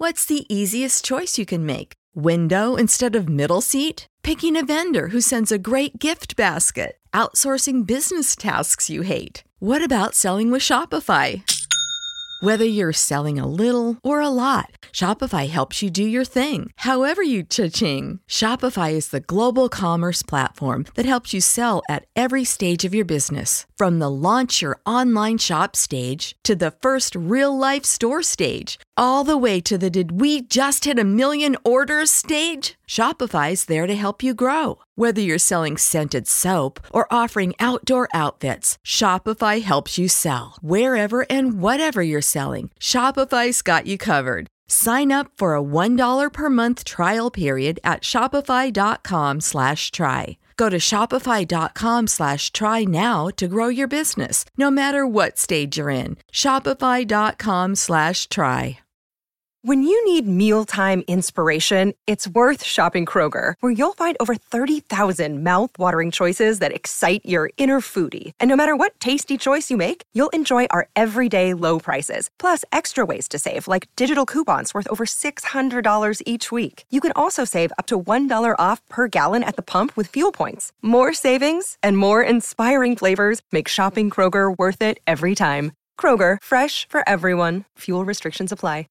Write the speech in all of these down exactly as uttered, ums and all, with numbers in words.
What's the easiest choice you can make? Window instead of middle seat? Picking a vendor who sends a great gift basket? Outsourcing business tasks you hate? What about selling with Shopify? Whether you're selling a little or a lot, Shopify helps you do your thing, however you cha-ching. Shopify is the global commerce platform that helps you sell at every stage of your business. From the launch your online shop stage to the first real-life store stage, all the way to the did we just hit a million orders stage. Shopify's there to help you grow. Whether you're selling scented soap or offering outdoor outfits, Shopify helps you sell. Wherever and whatever you're selling, Shopify's got you covered. Sign up for a one dollar per month trial period at shopify.com slash try. Go to shopify.com slash try now to grow your business, no matter what stage you're in. Shopify.com slash try. When you need mealtime inspiration, it's worth shopping Kroger, where you'll find over thirty thousand mouth-watering choices that excite your inner foodie. And no matter what tasty choice you make, you'll enjoy our everyday low prices, plus extra ways to save, like digital coupons worth over six hundred dollars each week. You can also save up to one dollar off per gallon at the pump with fuel points. More savings and more inspiring flavors make shopping Kroger worth it every time. Kroger, fresh for everyone. Fuel restrictions apply.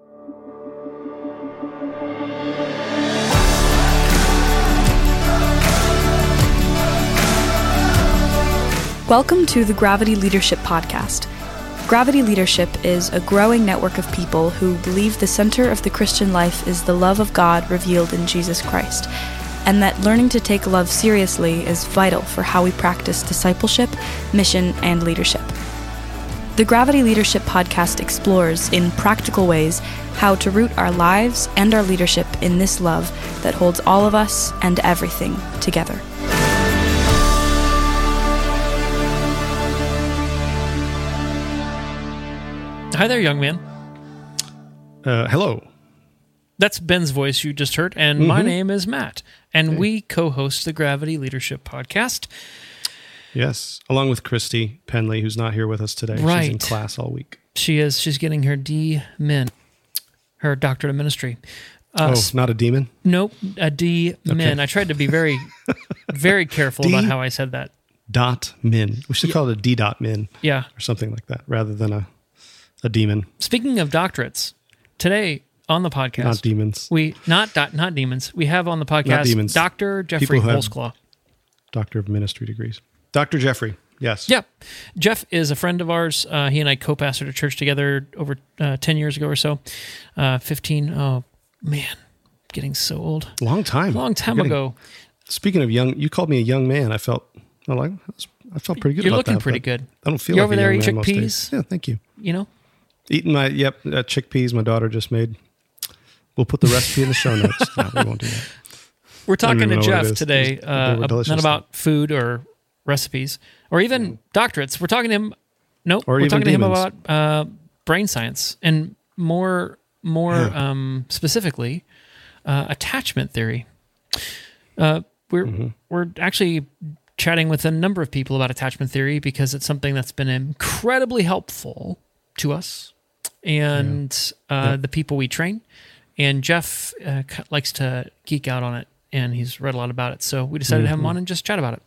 Welcome to the Gravity Leadership Podcast. Gravity Leadership is a growing network of people who believe the center of the Christian life is the love of God revealed in Jesus Christ, and that learning to take love seriously is vital for how we practice discipleship, mission, and leadership. The Gravity Leadership Podcast explores, in practical ways, how to root our lives and our leadership in this love that holds all of us and everything together. Hi there, young man. Uh, hello. That's Ben's voice you just heard, and mm-hmm. my name is Matt, and hey. we co-host the Gravity Leadership Podcast. Yes, along with Christy Penley, who's not here with us today. Right. She's in class all week. She is. She's getting her D Min, her doctorate of ministry. Uh, oh, not a demon? Nope, a D Min. Okay. I tried to be very, very careful D- about how I said that. Dot Min. We should yeah. call it a D dot Min. Yeah. Or something like that, rather than a a demon. Speaking of doctorates, today on the podcast, not demons. We not dot, not demons. We have on the podcast Doctor Jeffrey Holzclaw, Doctor of Ministry degrees. Doctor Jeffrey, yes. Yeah, Jeff is a friend of ours. Uh, he and I co-pastored a church together over uh, ten years ago or so. Uh, Fifteen. Oh man, getting so old. Long time. Long time getting, ago. Speaking of young, you called me a young man. I felt I like I felt pretty good. You're about looking that, pretty good. I don't feel You're like over a there young eating man chickpeas. Most days. Yeah, thank you. You know, eating my yep uh, chickpeas my daughter just made. We'll put the recipe in the show notes. No, we won't do that. We're talking to Jeff today, uh, not about food or recipes or even yeah. doctorates. We're talking to him. Nope, or we're even talking demons. to him about uh, brain science and more, more yeah. um, specifically, uh, attachment theory. Uh, we're mm-hmm. we're actually chatting with a number of people about attachment theory because it's something that's been incredibly helpful to us and yeah. Uh, yeah. the people we train. And Jeff uh, likes to geek out on it, and he's read a lot about it. So we decided mm-hmm. to have him on and just chat about it.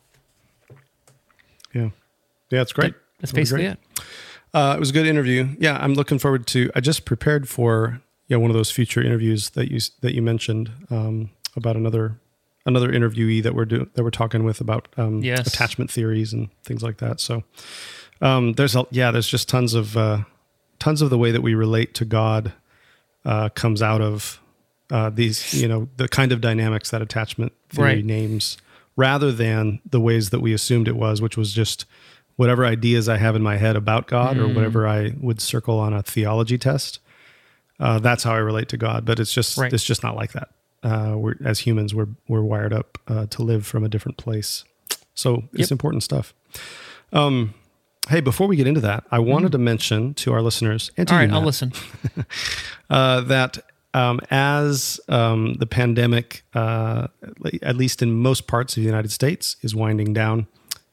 Yeah. Yeah, it's great. That, that's basically it. Uh, it was a good interview. Yeah, I'm looking forward to, I just prepared for yeah one of those future interviews that you that you mentioned um, about another another interviewee that we're do, that we're talking with about um, yes. attachment theories and things like that. So um, there's a, yeah, there's just tons of uh, tons of the way that we relate to God uh, comes out of uh, these, you know, the kind of dynamics that attachment theory right. names, rather than the ways that we assumed it was, which was just whatever ideas I have in my head about God mm. or whatever I would circle on a theology test. Uh, that's how I relate to God, but it's just right. it's just not like that. Uh, we're as humans, we're we're wired up uh, to live from a different place, so it's yep. important stuff. Um, hey, before we get into that, I wanted mm. to mention to our listeners and to All you, right, Matt, I'll listen. uh, that um, as um, the pandemic, uh, at least in most parts of the United States, is winding down,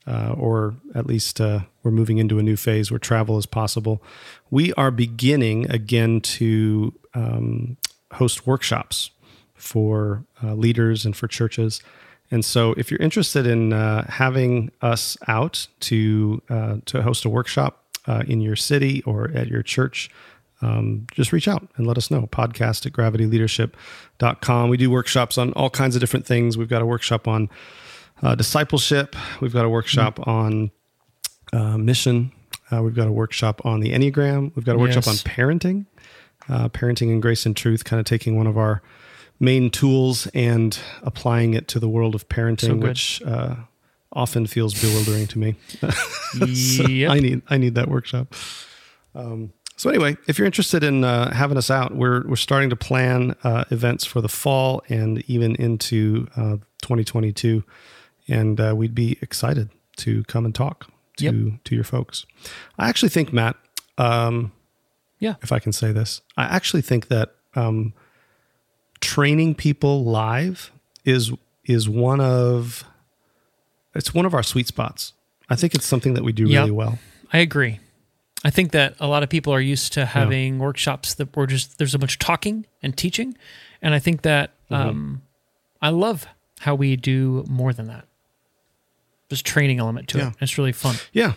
uh, or at least uh, we're moving into a new phase where travel is possible, we are beginning again to um, host workshops for uh, leaders and for churches. And so if you're interested in uh, having us out to uh, to host a workshop uh, in your city or at your church, um, just reach out and let us know. Podcast at gravity leadership dot com. We do workshops on all kinds of different things. We've got a workshop on uh, discipleship. We've got a workshop mm-hmm. on uh, mission. Uh, we've got a workshop on the Enneagram. We've got a workshop yes. on parenting, uh, parenting in grace and truth, kind of taking one of our main tools and applying it to the world of parenting, so which uh, often feels bewildering to me. so yep. I need I need that workshop. Um, so anyway, if you're interested in uh, having us out, we're we're starting to plan uh, events for the fall and even into uh, twenty twenty-two, and uh, we'd be excited to come and talk to yep. to your folks. I actually think, Matt, um, yeah, if I can say this, I actually think that. Um, Training people live is is one of it's one of our sweet spots. I think it's something that we do yep. really well. I agree. I think that a lot of people are used to having yeah. workshops that were just there's a bunch of talking and teaching, and I think that mm-hmm. um, I love how we do more than that. There's training element to yeah. it. It's really fun. Yeah.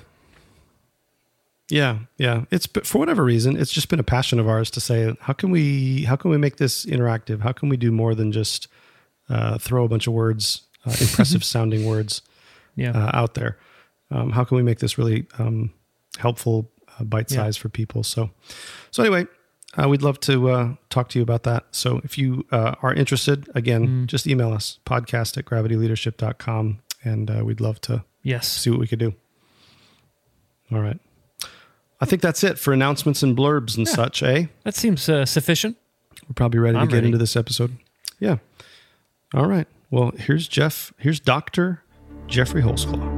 Yeah, yeah. It's for whatever reason, it's just been a passion of ours to say, how can we, how can we make this interactive? How can we do more than just uh, throw a bunch of words, uh, impressive sounding words, yeah. uh, out there? Um, how can we make this really um, helpful, uh, bite size yeah. for people? So, so anyway, uh, we'd love to uh, talk to you about that. So, if you uh, are interested, again, mm. just email us podcast at gravity leadership dot com, and uh, we'd love to yes see what we could do. All right. I think that's it for announcements and blurbs and yeah, such, eh? That seems uh, sufficient. We're probably ready I'm to get ready. into this episode. Yeah. All right. Well, here's Jeff. Here's Doctor Jeffrey Holsclaw.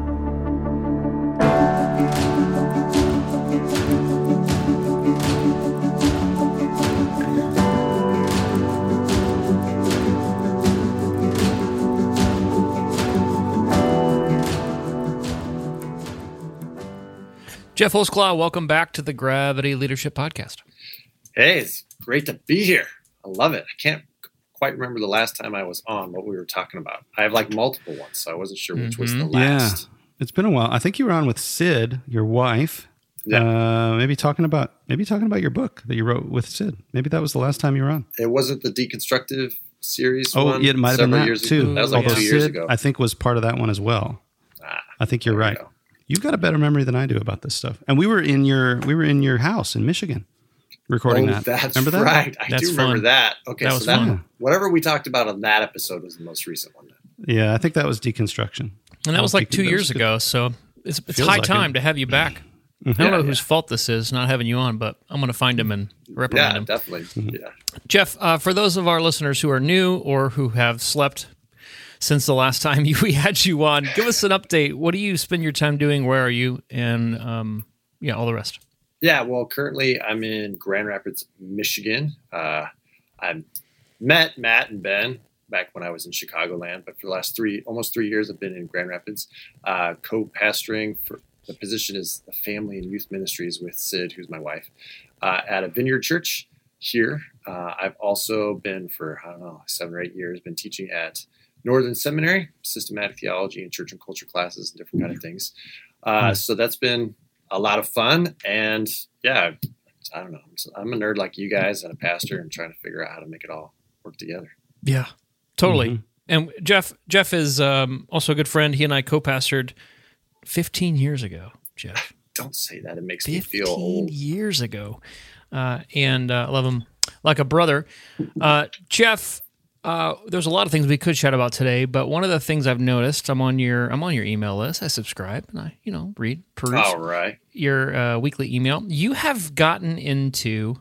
Jeff Holsclaw, welcome back to the Gravity Leadership Podcast. Hey, it's great to be here. I love it. I can't quite remember the last time I was on, what we were talking about. I have like multiple ones, so I wasn't sure which mm-hmm. was the last. Yeah, it's been a while. I think you were on with Sid, your wife. Yeah. Uh, maybe talking about maybe talking about your book that you wrote with Sid. Maybe that was the last time you were on. It wasn't the deconstructive series. Oh, one yeah, it might have been that years too. Ago. That was like Although two years Sid, ago. I think was part of that one as well. Ah, I think you're right. You You've got a better memory than I do about this stuff. And we were in your we were in your house in Michigan recording oh, that. That's remember that? Right. I that's do remember fun. that. Okay, that so was that fun. whatever we talked about on that episode was the most recent one. Yeah, I think that was deconstruction. And that, that was was like de- two that years was ago, so it's, it's Feels high like time it. to have you back. Mm-hmm. I don't Yeah, know yeah. whose fault this is, not having you on, but I'm going to find him and reprimand Yeah, him. definitely. Mm-hmm. Yeah. Jeff, uh, for those of our listeners who are new or who have slept since the last time you, we had you on, give us an update. What do you spend your time doing? Where are you? And um, yeah, all the rest. Yeah, well, currently I'm in Grand Rapids, Michigan. Uh, I met Matt and Ben back when I was in Chicagoland, but for the last three, almost three years, I've been in Grand Rapids, uh, co-pastoring for the position is the Family and Youth Ministries with Sid, who's my wife, uh, at a Vineyard Church here. Uh, I've also been for, I don't know, seven or eight years, been teaching at Northern Seminary, systematic theology and church and culture classes and different kind of things. Uh, so that's been a lot of fun. And yeah, I don't know. I'm a nerd like you guys and a pastor and trying to figure out how to make it all work together. Yeah, totally. Mm-hmm. And Jeff, Jeff is um, also a good friend. He and I co-pastored fifteen years ago, Jeff. Don't say that. It makes me feel old. fifteen years ago. Uh, and uh, I love him like a brother. Uh, Jeff, uh, there's a lot of things we could chat about today, but one of the things I've noticed, I'm on your I'm on your email list. I subscribe and I, you know, read, peruse All right. your uh, weekly email. You have gotten into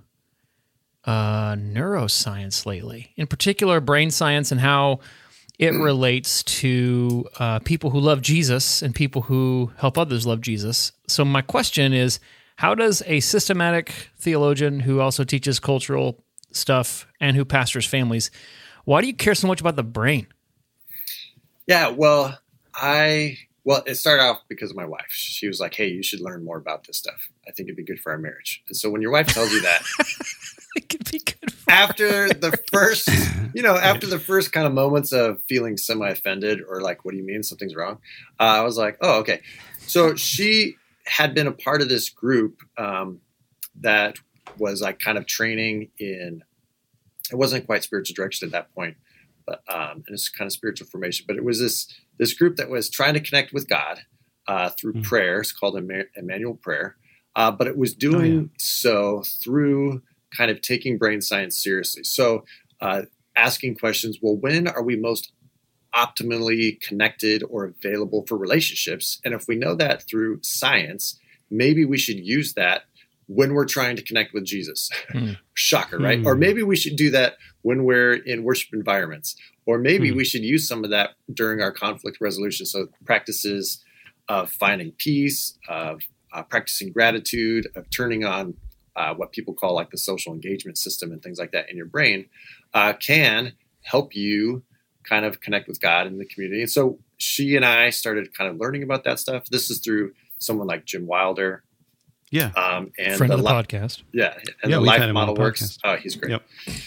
uh, neuroscience lately, in particular brain science and how it relates to uh, people who love Jesus and people who help others love Jesus. So my question is, how does a systematic theologian who also teaches cultural stuff and who pastors families, why do you care so much about the brain? Yeah, well, I Well, it started off because of my wife. She was like, hey, you should learn more about this stuff. I think it'd be good for our marriage. And so when your wife tells you that, it could be good for after the first, you know, after the first kind of moments of feeling semi-offended or like, what do you mean something's wrong? Uh, I was like, oh, okay. So she had been a part of this group um, that was like kind of training in, it wasn't quite spiritual direction at that point, but um, and it's kind of spiritual formation, but it was this, this group that was trying to connect with God uh, through mm-hmm. prayer. It's called Emmanuel Prayer. Uh, but it was doing oh, yeah. so through kind of taking brain science seriously. So uh, asking questions, well, when are we most optimally connected or available for relationships? And if we know that through science, maybe we should use that when we're trying to connect with Jesus. Mm. Shocker, right? Mm. Or maybe we should do that when we're in worship environments. Or maybe mm. we should use some of that during our conflict resolution. So practices of finding peace, of uh, practicing gratitude, of turning on uh, what people call like the social engagement system and things like that in your brain uh, can help you kind of connect with God in the community. And so she and I started kind of learning about that stuff. This is through someone like Jim Wilder. Yeah. Um, and friend the of the li- podcast. Yeah. And yeah, the Life Model Works. Podcast. Oh, he's great. Yep.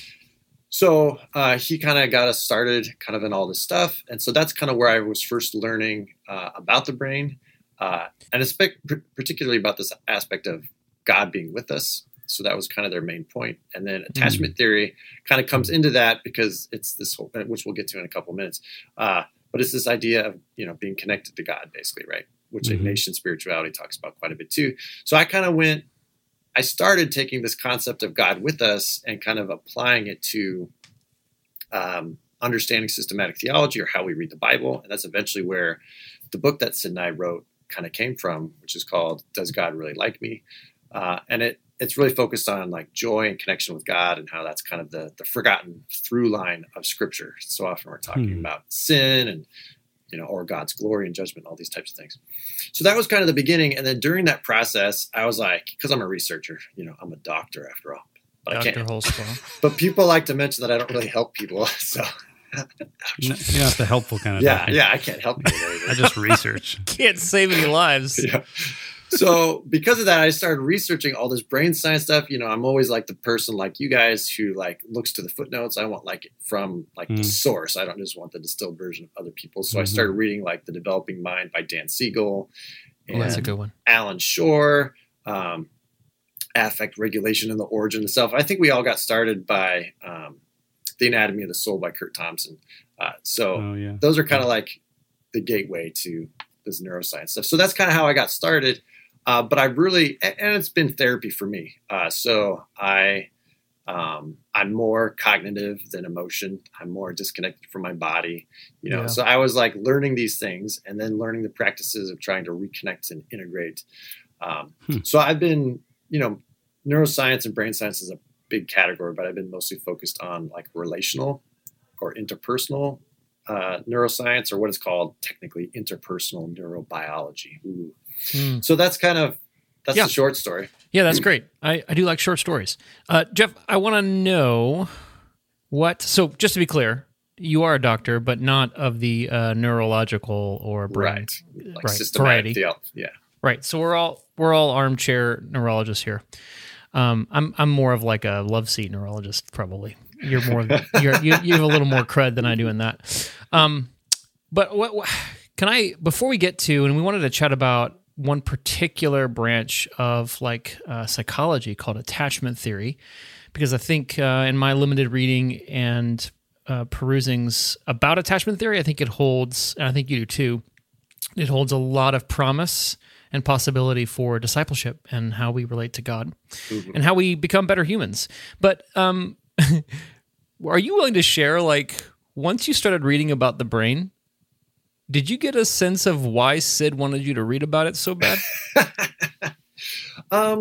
So uh, he kind of got us started kind of in all this stuff. And so that's kind of where I was first learning uh, about the brain uh, and expect, particularly about this aspect of God being with us. So that was kind of their main point. And then attachment mm. theory kind of comes into that because it's this whole, which we'll get to in a couple of minutes. Uh, but it's this idea of, you know, being connected to God basically, right? Which mm-hmm. Ignatian spirituality talks about quite a bit too. So I kind of went, I started taking this concept of God with us and kind of applying it to um, understanding systematic theology or how we read the Bible. And that's eventually where the book that Sid and I wrote kind of came from, which is called Does God Really Like Me? Uh, and it it's really focused on like joy and connection with God and how that's kind of the, the forgotten through line of Scripture. So often we're talking hmm. about sin and, you know, or God's glory and judgment, all these types of things. So that was kind of the beginning. And then during that process, I was like, because I'm a researcher, you know, I'm a doctor after all. But Doctor I can't. Holsclaw. But people like to mention that I don't really help people. So you're not the helpful kind of yeah, doctor. yeah, I can't help you. I just research. Can't save any lives. Yeah. So because of that, I started researching all this brain science stuff. You know, I'm always like the person like you guys who like looks to the footnotes. I want like it from like mm. the source. I don't just want the distilled version of other people. So mm-hmm. I started reading like The Developing Mind by Dan Siegel. And oh, that's a good one. Alan Shore, um, Affect Regulation and the Origin of Self. I think we all got started by um, The Anatomy of the Soul by Kurt Thompson. Uh, so oh, yeah. those are kind of like the gateway to this neuroscience stuff. So that's kind of how I got started. Uh, but I really, and it's been therapy for me. Uh, so I, um, I'm more cognitive than emotion. I'm more disconnected from my body, you know? Yeah. So I was like learning these things and then learning the practices of trying to reconnect and integrate. Um, hmm. So I've been, you know, neuroscience and brain science is a big category, but I've been mostly focused on like relational or interpersonal uh, neuroscience, or what is called technically interpersonal neurobiology. Ooh. Hmm. So that's kind of, that's yeah. the short story. Yeah, that's great. I, I do like short stories. Uh, Jeff, I want to know what, so just to be clear, you are a doctor, but not of the uh, neurological or brain right. like right. systematic variety. Theology. Yeah. Right. So we're all, we're all armchair neurologists here. Um, I'm, I'm more of like a love seat neurologist, probably. You're more, you're, you, you have a little more cred than I do in that. Um, but what, what can I, before we get to, and we wanted to chat about one particular branch of like uh, psychology called attachment theory, because I think uh, in my limited reading and uh, perusings about attachment theory, I think it holds, and I think you do too, it holds a lot of promise and possibility for discipleship and how we relate to God mm-hmm. and how we become better humans. But um, are you willing to share, like, once you started reading about the brain, did you get a sense of why Sid wanted you to read about it so bad? um,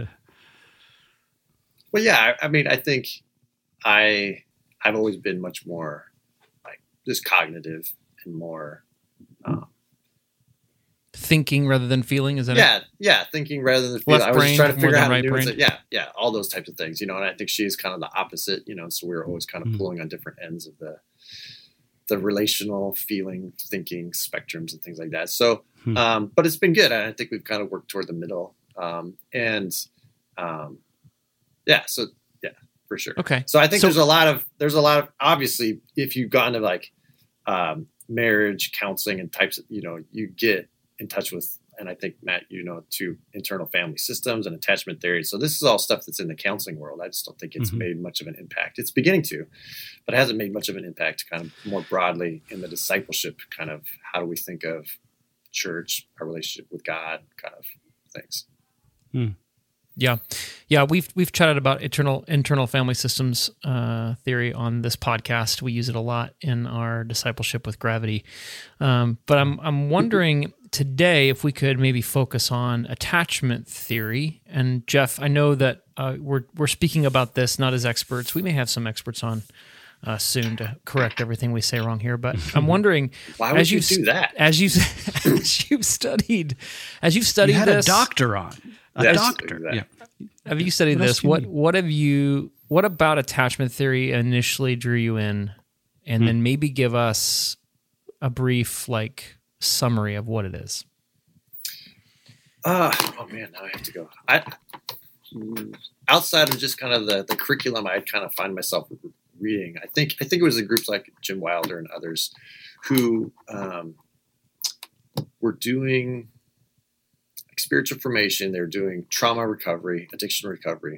well, yeah, I, I mean, I think I, I've always been much more like just cognitive and more um, thinking rather than feeling. Is that yeah, it? yeah, thinking rather than feeling. Left I was brain, just trying to figure out how right to do it. brain. Yeah, yeah, all those types of things, you know. And I think she's kind of the opposite, you know. So we were always kind of mm. pulling on different ends of the the relational feeling, thinking spectrums and things like that. So, Hmm. um, but it's been good. I think we've kind of worked toward the middle. Um, and um, yeah, so yeah, for sure. Okay. So I think So- there's a lot of, there's a lot of, obviously, if you've gone to like um, marriage counseling and types of, you know, you get in touch with, and I think, Matt, you know, to internal family systems and attachment theory. So this is all stuff that's in the counseling world. I just don't think it's Mhm. made much of an impact. It's beginning to, but it hasn't made much of an impact kind of more broadly in the discipleship kind of how do we think of church, our relationship with God kind of things. Yeah, yeah, we've we've chatted about internal internal family systems uh, theory on this podcast. We use it a lot in our discipleship with Gravity. Um, but I'm I'm wondering today if we could maybe focus on attachment theory. And Jeff, I know that uh, we're we're speaking about this not as experts. We may have some experts on uh, soon to correct everything we say wrong here. But I'm wondering, Why would as you you've do that? as you as you've studied as you've studied You had this, a doctor on. A Yes, doctor. exactly. Yeah. have you studied What else this? do you What need? what have you what about attachment theory initially drew you in? And Hmm. then maybe give us a brief like summary of what it is. Uh, oh man, now I have to go. I outside of just kind of the, the curriculum, I kind of find myself reading. I think I think it was the groups like Jim Wilder and others who um, were doing like spiritual formation. They were doing trauma recovery, addiction recovery,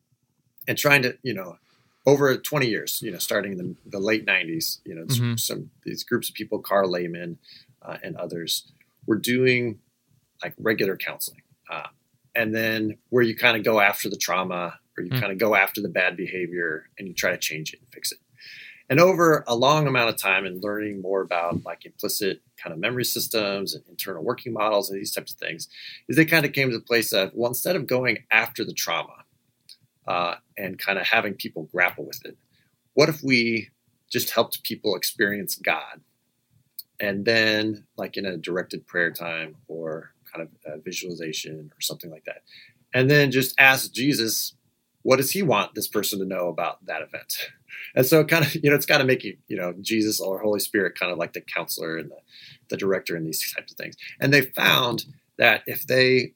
and trying to, you know, over twenty years, you know, starting in the, the late nineties, you know, Mhm. some these groups of people, Carl Lehman uh, and others, were doing like regular counseling. Uh, and then where you kind of go after the trauma or you Mm. kind of go after the bad behavior and you try to change it and fix it. And over a long amount of time and learning more about like implicit kind of memory systems and internal working models and these types of things, is they kind of came to the place of, well, instead of going after the trauma uh, and kind of having people grapple with it, what if we just helped people experience God? And then like in a directed prayer time or kind of a visualization or something like that. And then just ask Jesus, what does he want this person to know about that event? And so kind of, you know, it's got to make you, you know, Jesus or Holy Spirit kind of like the counselor and the, the director and these types of things. And they found that if they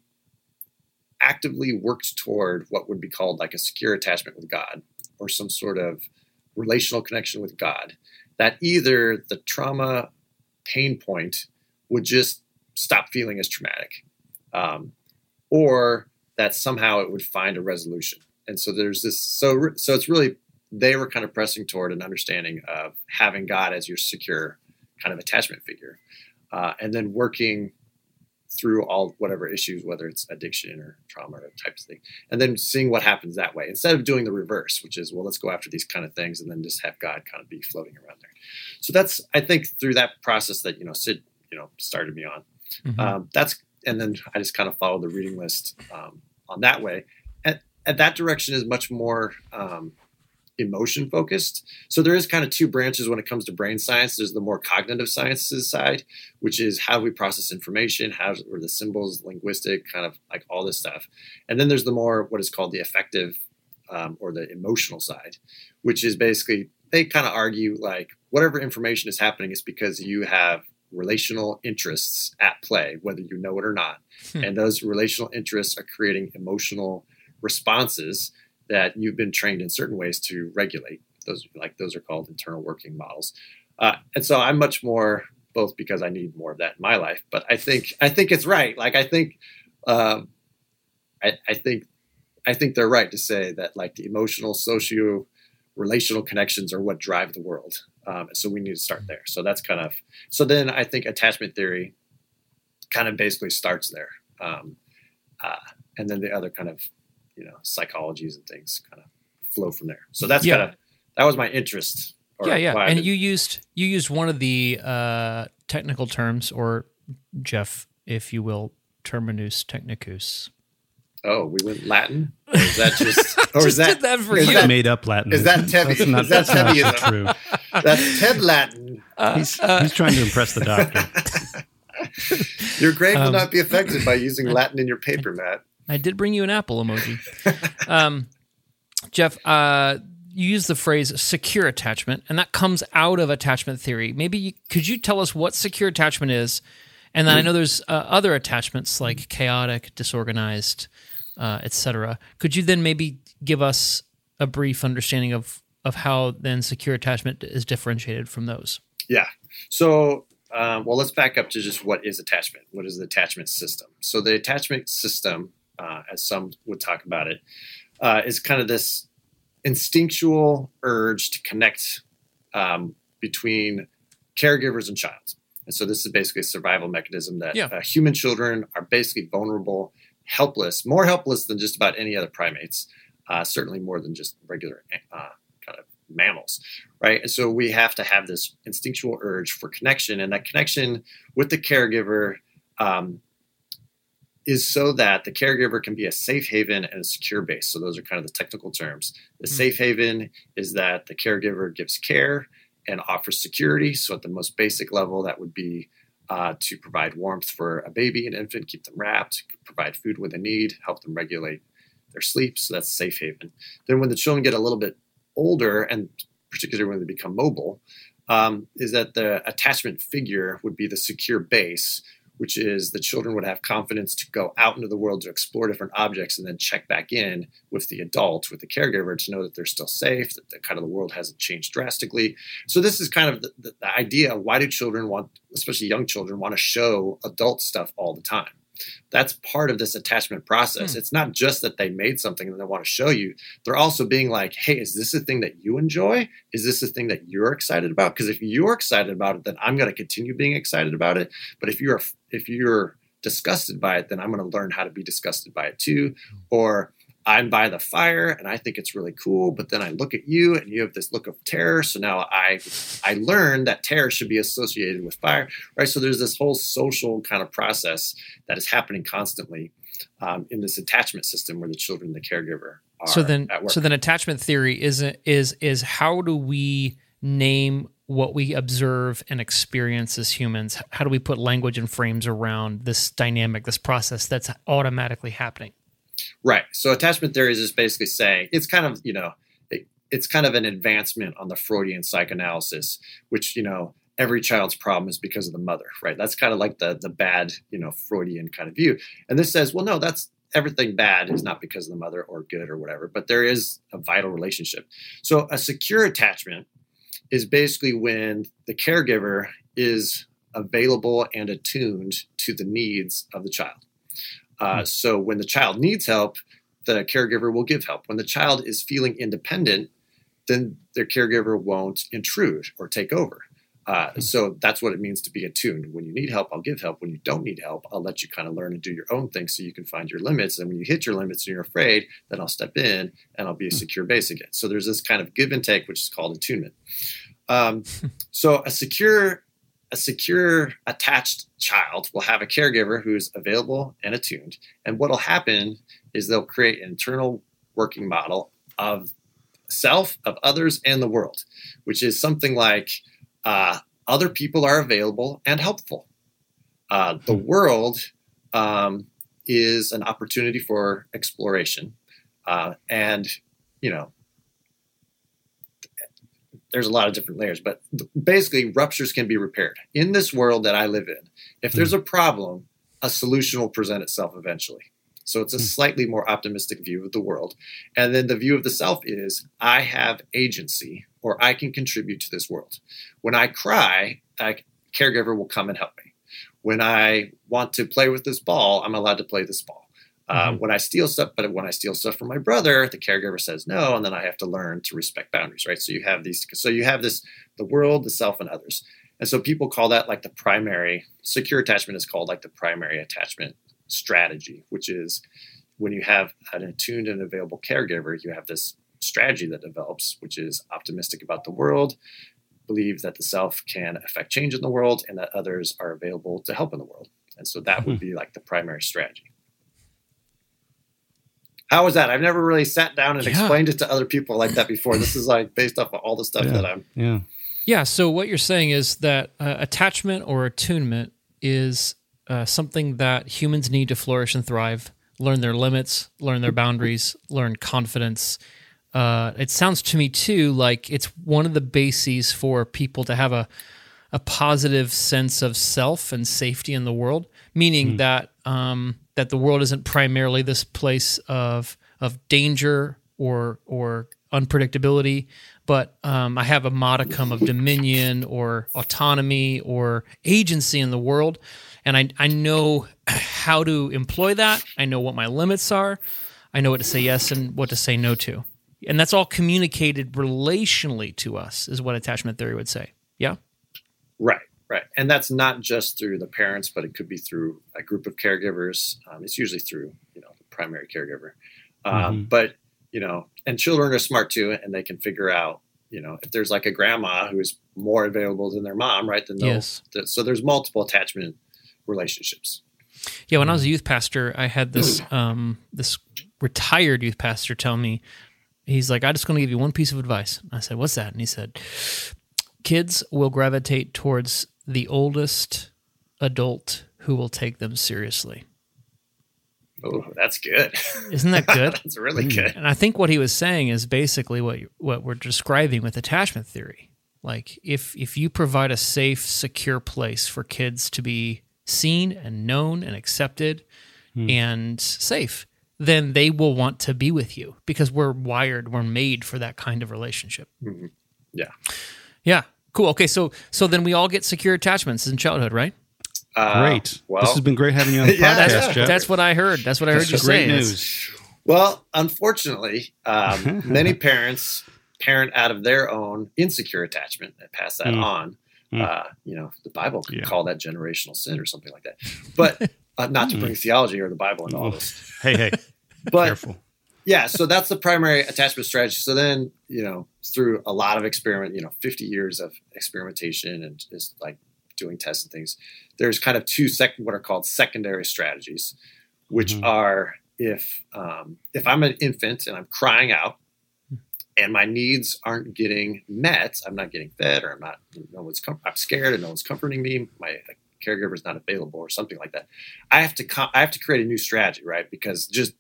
actively worked toward what would be called like a secure attachment with God or some sort of relational connection with God, that either the trauma pain point would just stop feeling as traumatic, um, or that somehow it would find a resolution. And so there's this, so, so it's really, they were kind of pressing toward an understanding of having God as your secure kind of attachment figure, uh, and then working through all whatever issues, whether it's addiction or trauma or types of thing, and then seeing what happens that way, instead of doing the reverse, which is, well, let's go after these kind of things and then just have God kind of be floating around there. So that's, I think through that process that, you know, Sid, you know, started me on. Mhm. Um, that's, and then I just kind of followed the reading list um, on that way. And, and that direction is much more um, emotion focused. So there is kind of two branches when it comes to brain science. There's the more cognitive sciences side, which is how do we process information, how or the symbols, linguistic, kind of like all this stuff. And then there's the more what is called the affective um, or the emotional side, which is basically they kind of argue like whatever information is happening is because you have relational interests at play, whether you know it or not. Hmm. And those relational interests are creating emotional responses that you've been trained in certain ways to regulate. Those like those are called internal working models. Uh, and so I'm much more both because I need more of that in my life, but I think I think it's right. Like I think um, I, I think I think they're right to say that like the emotional, socio relational connections are what drive the world. Um, so we need to start there. So that's kind of, so then I think attachment theory kind of basically starts there. Um, uh, and then the other kind of, you know, psychologies and things kind of flow from there. So that's Yeah. kind of, that was my interest. or Yeah, yeah. why I And did- you used you used one of the uh, technical terms, or Jeff, if you will, terminus technicus. Oh, we went Latin? Or is that just, or Just is that, did that for is you. that- Made up Latin. is that Ted- That's not, is that that's not Teddyism? true. that's Ted Latin. Uh, He's, uh, he's trying to impress the doctor. Your grade will Um, not be affected by using Latin in your paper, Matt. I did bring you an apple emoji. um, Jeff, uh, you use the phrase secure attachment, and that comes out of attachment theory. Maybe you, could you tell us what secure attachment is? And then I know there's uh, other attachments like chaotic, disorganized, uh, et cetera. Could you then maybe give us a brief understanding of of how then secure attachment is differentiated from those? Yeah. So, um, well, let's back up to just what is attachment. What is the attachment system? So the attachment system, uh, as some would talk about it, uh, is kind of this instinctual urge to connect um, between caregivers and child. And so this is basically a survival mechanism that yeah. uh, human children are basically vulnerable, helpless, more helpless than just about any other primates, uh, certainly more than just regular uh, kind of mammals, right? And so we have to have this instinctual urge for connection, and that connection with the caregiver um, is so that the caregiver can be a safe haven and a secure base. So those are kind of the technical terms. The mm-hmm. safe haven is that the caregiver gives care and offers security. So at the most basic level, that would be uh, to provide warmth for a baby, an infant, keep them wrapped, provide food when they need, help them regulate their sleep. So that's safe haven. Then when the children get a little bit older, and particularly when they become mobile, um, is that the attachment figure would be the secure base, which is the children would have confidence to go out into the world to explore different objects and then check back in with the adult, with the caregiver, to know that they're still safe, that the kind of the world hasn't changed drastically. So this is kind of the, the, the idea of why do children want, especially young children, want to show adult stuff all the time. That's part of this attachment process. Hmm. It's not just that they made something and they want to show you. They're also being like, hey, is this a thing that you enjoy? Is this a thing that you're excited about? Because if you're excited about it, then I'm going to continue being excited about it. But if you're if you're disgusted by it, then I'm going to learn how to be disgusted by it too. Or I'm by the fire and I think it's really cool, but then I look at you and you have this look of terror. So now I I learned that terror should be associated with fire, right? So there's this whole social kind of process that is happening constantly um, in this attachment system where the children and the caregiver are so then, at work. So then attachment theory is, is, is how do we name what we observe and experience as humans? How do we put language and frames around this dynamic, this process that's automatically happening? Right. So attachment theory is just basically saying it's kind of, you know, it, it's kind of an advancement on the Freudian psychoanalysis, which, you know, every child's problem is because of the mother, right? That's kind of like the the bad, you know, Freudian kind of view. And this says, well, no, that's everything bad is not because of the mother or good or whatever, but there is a vital relationship. So a secure attachment is basically when the caregiver is available and attuned to the needs of the child. Uh, so when the child needs help, the caregiver will give help. When the child is feeling independent, then their caregiver won't intrude or take over. Uh, so that's what it means to be attuned. When you need help, I'll give help. When you don't need help, I'll let you kind of learn and do your own thing so you can find your limits. And when you hit your limits and you're afraid, then I'll step in and I'll be a secure base again. So there's this kind of give and take, which is called attunement. Um, so a secure A secure attached child will have a caregiver who's available and attuned. And what will happen is they'll create an internal working model of self, of others, and the world, which is something like uh, other people are available and helpful. Uh, the world um, is an opportunity for exploration. Uh, and, you know, there's a lot of different layers, but basically ruptures can be repaired. In this world that I live in, if there's a problem, a solution will present itself eventually. So it's a slightly more optimistic view of the world. And then the view of the self is I have agency or I can contribute to this world. When I cry, a caregiver will come and help me. When I want to play with this ball, I'm allowed to play this ball. Uh, mm-hmm. When I steal stuff, but when I steal stuff from my brother, the caregiver says no, and then I have to learn to respect boundaries, right? So you have these, so you have this, the world, the self, and others. And so people call that like the primary, secure attachment is called like the primary attachment strategy, which is when you have an attuned and available caregiver, you have this strategy that develops, which is optimistic about the world, believe that the self can affect change in the world, and that others are available to help in the world. And so that would be like the primary strategy. How was that? I've never really sat down and yeah. explained it to other people like that before. This is like based off of all the stuff yeah. that I'm. Yeah. Yeah. So what you're saying is that uh, attachment or attunement is uh, something that humans need to flourish and thrive, learn their limits, learn their boundaries, learn confidence, uh, it sounds to me too like it's one of the bases for people to have a a positive sense of self and safety in the world, meaning mm. that um, that the world isn't primarily this place of of danger or or unpredictability, but um, I have a modicum of dominion or autonomy or agency in the world, and I I know how to employ that. I know what my limits are. I know what to say yes and what to say no to, and that's all communicated relationally to us, is what attachment theory would say. Yeah. Right, right. And that's not just through the parents, but it could be through a group of caregivers. Um, it's usually through, you know, the primary caregiver. Um, mm-hmm. But, you know, and children are smart too, and they can figure out, you know, if there's like a grandma who is more available than their mom, right? Then yes. So there's multiple attachment relationships. Yeah, when I was a youth pastor, I had this um, this retired youth pastor tell me, he's like, I'm just going to give you one piece of advice. I said, what's that? And he said, kids will gravitate towards the oldest adult who will take them seriously. Oh, that's good. Isn't that good? That's really good. And I think what he was saying is basically what you, what we're describing with attachment theory. Like if if you provide a safe, secure place for kids to be seen and known and accepted hmm. and safe, then they will want to be with you because we're wired, we're made for that kind of relationship. Mm-hmm. Yeah. Yeah, cool. Okay, so so then we all get secure attachments in childhood, right? Uh, great. Well, this has been great having you on the yeah, podcast, that's, Jeff. That's what I heard. That's what I heard that's you great say. Great news. Well, unfortunately, um, many parents parent out of their own insecure attachment and pass that mm. on. Mm. Uh, you know, the Bible could yeah. call that generational sin or something like that. But uh, not to bring mm. theology or the Bible into all this. Hey, hey, but, careful. Yeah, so that's the primary attachment strategy. So then, you know, through a lot of experiment, you know, fifty years of experimentation and just like doing tests and things, there's kind of two sec- what are called secondary strategies, which mm-hmm. are if um, if I'm an infant and I'm crying out and my needs aren't getting met, I'm not getting fed, or I'm not, no one's com- I'm scared and no one's comforting me, my caregiver is not available, or something like that. I have to com- I have to create a new strategy, right? Because just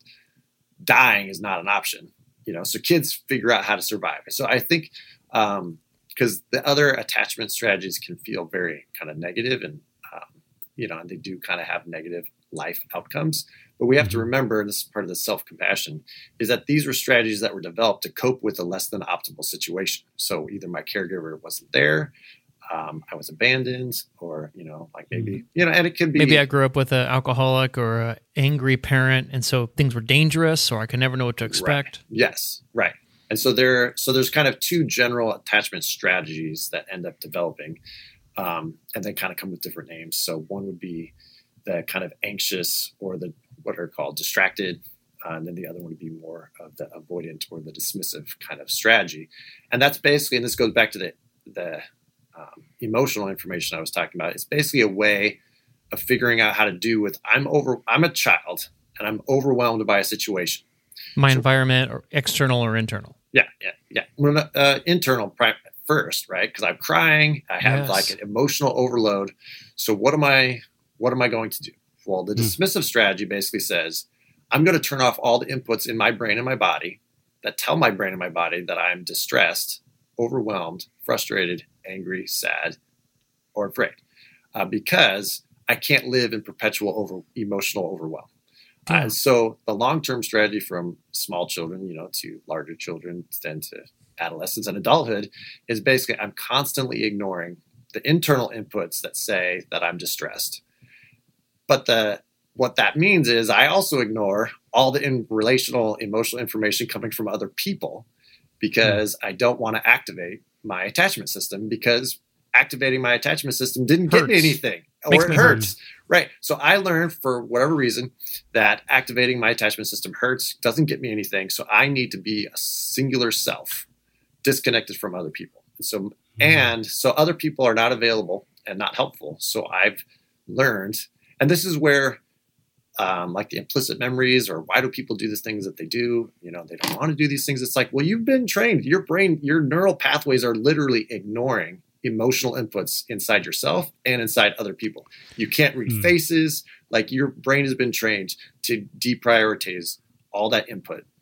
dying is not an option, you know, so kids figure out how to survive. So I think, um, because the other attachment strategies can feel very kind of negative and, um, you know, and they do kind of have negative life outcomes, but we have mm-hmm. to remember, and this is part of the self-compassion, is that these were strategies that were developed to cope with a less than optimal situation. So either my caregiver wasn't there, Um, I was abandoned, or, you know, like maybe, you know, and it could be. Maybe I grew up with an alcoholic or an angry parent, and so things were dangerous, or I could never know what to expect. Right. Yes, right. And so there, so there's kind of two general attachment strategies that end up developing, um, and they kind of come with different names. So one would be the kind of anxious, or the what are called distracted, uh, and then the other one would be more of the avoidant or the dismissive kind of strategy. And that's basically, and this goes back to the the Um, emotional information I was talking about. It's basically a way of figuring out how to do with I'm over. I'm a child and I'm overwhelmed by a situation. My so, environment, or external or internal. Yeah, yeah, yeah. Well, uh, internal first, right? Because I'm crying. I have yes. like an emotional overload. So what am I? What am I going to do? Well, the dismissive mm. strategy basically says I'm going to turn off all the inputs in my brain and my body that tell my brain and my body that I'm distressed, overwhelmed, frustrated, angry, sad, or afraid, uh, because I can't live in perpetual over emotional overwhelm. Uh, so the long-term strategy from small children, you know, to larger children, then to adolescence and adulthood, is basically I'm constantly ignoring the internal inputs that say that I'm distressed. But the what that means is I also ignore all the in relational emotional information coming from other people, because mm. I don't want to activate my attachment system, because activating my attachment system didn't hurts. Get me anything, or Makes it me hurts. Hurt. Right. So I learned, for whatever reason, that activating my attachment system hurts, doesn't get me anything. So I need to be a singular self, disconnected from other people. And so, mm. and so other people are not available and not helpful. So I've learned, and this is where Um, like the implicit memories, or why do people do these things that they do? You know, they don't want to do these things. It's like, well, you've been trained. Your brain, your neural pathways are literally ignoring emotional inputs inside yourself and inside other people. You can't read mm. faces. Like, your brain has been trained to deprioritize all that input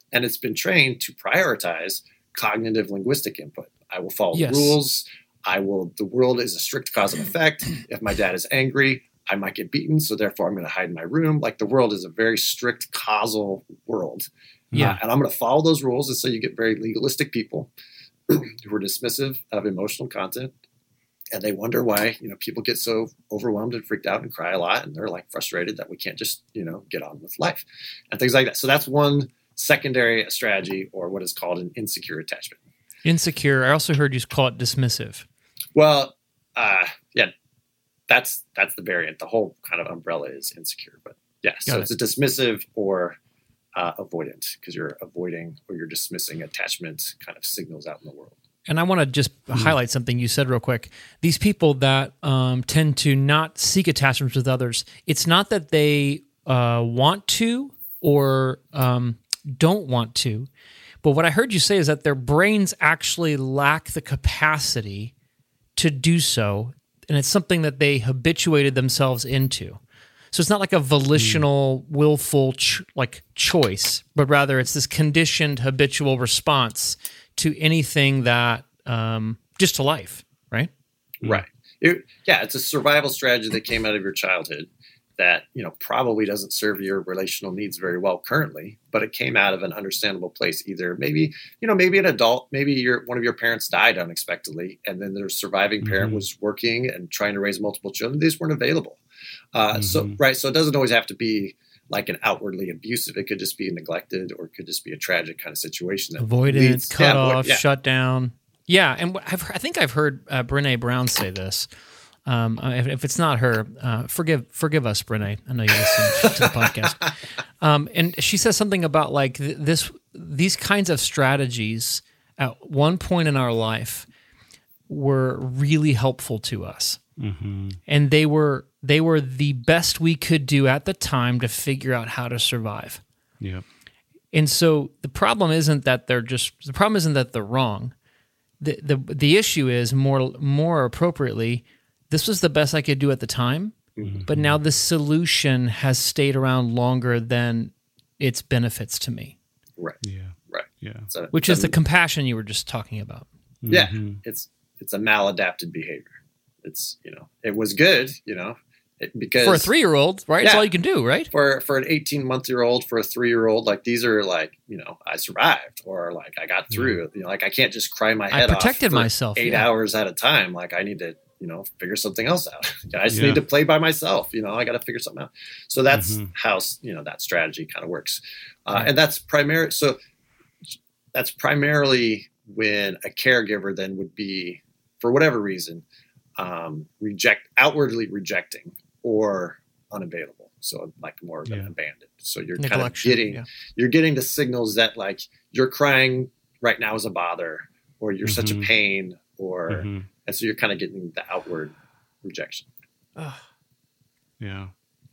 and it's been trained to prioritize cognitive linguistic input. I will follow Yes. the rules. I will, the world is a strict cause and effect. If my dad is angry, I might get beaten, so therefore I'm going to hide in my room. Like the world is a very strict causal world. Yeah. Uh, and I'm going to follow those rules. And so you get very legalistic people who are dismissive of emotional content. And they wonder why, you know, people get so overwhelmed and freaked out and cry a lot. And they're like frustrated that we can't just, you know, get on with life and things like that. So that's one secondary strategy, or what is called an insecure attachment. Insecure. I also heard you call it dismissive. Well, uh, yeah, that's that's the variant. The whole kind of umbrella is insecure. But yeah, so Got it's a dismissive or uh, avoidant, because you're avoiding or you're dismissing attachment kind of signals out in the world. And I want to just highlight something you said real quick. These people that um, tend to not seek attachments with others, it's not that they uh, want to or um, don't want to, but what I heard you say is that their brains actually lack the capacity to do so, and it's something that they habituated themselves into. So it's not like a volitional, willful ch- like choice, but rather it's this conditioned habitual response to anything that, um, just to life, right? Right. It, yeah, it's a survival strategy that came out of your childhood that, you know, probably doesn't serve your relational needs very well currently, but it came out of an understandable place. Either maybe, you know, maybe an adult, maybe your one of your parents died unexpectedly, and then their surviving parent Mm-hmm. was working and trying to raise multiple children. These weren't available. Uh, Mm-hmm. So, right. So it doesn't always have to be like an outwardly abusive. It could just be neglected, or it could just be a tragic kind of situation. That Avoidance, leads- cut yeah, avoid- off, yeah. shut down. Yeah, and wh- I've, I think I've heard uh, Brene Brown say this. Um, if, if it's not her, uh, forgive forgive us, Brene. I know you listen to the podcast. Um, and she says something about like th- this, these kinds of strategies at one point in our life were really helpful to us, Mm-hmm. and they were they were the best we could do at the time to figure out how to survive. Yep. And so the problem isn't that they're just the problem isn't that they're wrong. The the the issue is more more appropriately, this was the best I could do at the time, Mm-hmm. but now the solution has stayed around longer than its benefits to me, Right. Yeah. Right. Yeah. So, which is so- the compassion you were just talking about. Yeah, Mhm. it's it's a maladapted behavior. It's, you know, it was good, you know, it, because For a three-year-old, right? It's Yeah. all you can do, right? for for an eighteen month year old, for a three year old, like these are like, you know, I survived, or like I got through. You know, like I can't just cry my I head off protected for myself, eight yeah. hours at a time. Like I need to, you know, figure something else out. I just Yeah. need to play by myself. You know, I got to figure something out. So that's Mhm. how, you know, that strategy kind of works, uh, and that's primary. So that's primarily when a caregiver then would be, for whatever reason, um, reject outwardly rejecting or unavailable. So like more of an Yeah. abandoned. So you're kind of Neglection, getting yeah. you're getting the signals that like you're crying right now is a bother, or you're such a Mhm. pain, or Mhm. and so you're kind of getting the outward rejection. Yeah.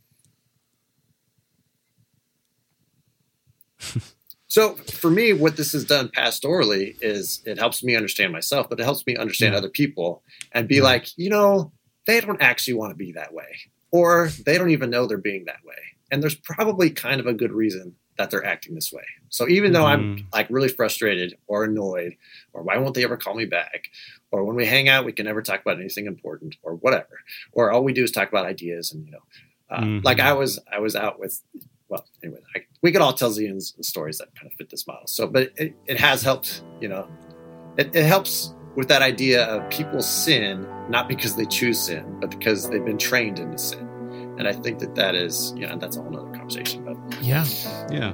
So for me, what this has done pastorally is it helps me understand myself, but it helps me understand Yeah. other people and be like, you know, they don't actually want to be that way, or they don't even know they're being that way. And there's probably kind of a good reason that they're acting this way. So even though I'm Mhm. like really frustrated or annoyed, or why won't they ever call me back? Or when we hang out, we can never talk about anything important or whatever. Or all we do is talk about ideas. And, you know, uh, Mhm. like I was, I was out with, well, anyway, I, we could all tell zillions of stories that kind of fit this model. So, but it, it has helped, you know, it, it helps with that idea of people sin, not because they choose sin, but because they've been trained into sin. And I think that that is, you know, that's a whole other conversation, but Yeah. Yeah.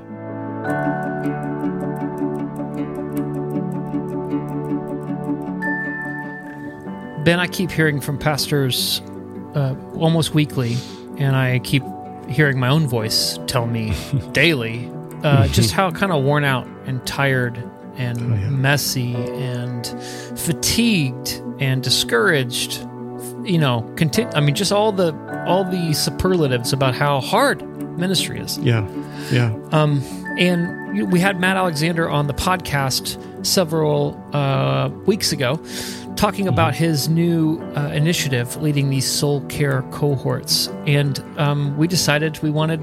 Ben, I keep hearing from pastors uh, almost weekly, and I keep hearing my own voice tell me daily uh, just how kind of worn out and tired and Oh, yeah. messy and fatigued and discouraged. You know, conti- I mean, just all the all the superlatives about how hard ministry is. Yeah. Yeah. Um, and you know, we had Matt Alexander on the podcast several uh, weeks ago talking about his new uh, initiative leading these soul care cohorts. And um, we decided we wanted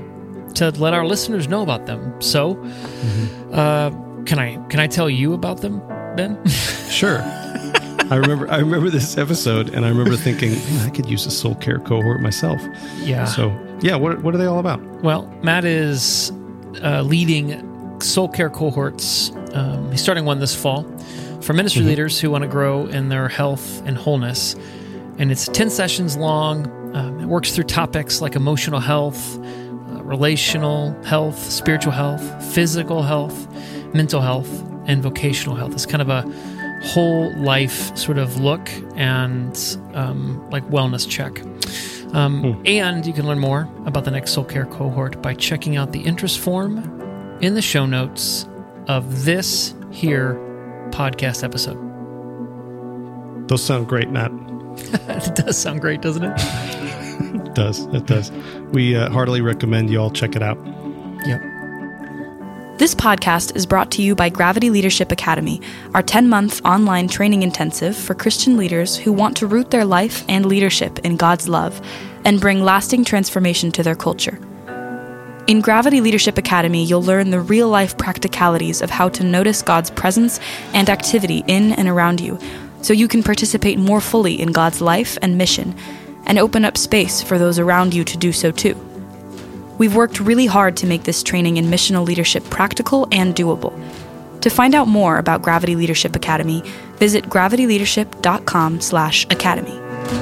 to let our listeners know about them. So, mm-hmm. uh, can I can I tell you about them, Ben? Sure. I remember I remember this episode, and I remember thinking, man, I could use a soul care cohort myself. Yeah. So, yeah, what what are they all about? Well, Matt is uh, leading soul care cohorts. Um, he's starting one this fall for ministry mm-hmm. leaders who want to grow in their health and wholeness. And it's ten sessions long. Um, it works through topics like emotional health, uh, relational health, spiritual health, physical health, mental health, and vocational health. It's kind of a whole life sort of look and um, like wellness check. Um, hmm. And you can learn more about the next Soul Care cohort by checking out the interest form in the show notes of this here podcast episode. Those sound great, Matt. It does sound great, doesn't it? It does. It does. We uh, heartily recommend you all check it out. Yep. This podcast is brought to you by Gravity Leadership Academy, our ten-month online training intensive for Christian leaders who want to root their life and leadership in God's love and bring lasting transformation to their culture. In Gravity Leadership Academy, you'll learn the real-life practicalities of how to notice God's presence and activity in and around you, so you can participate more fully in God's life and mission, and open up space for those around you to do so too. We've worked really hard to make this training in missional leadership practical and doable. To find out more about Gravity Leadership Academy, visit gravityleadership.com slash academy.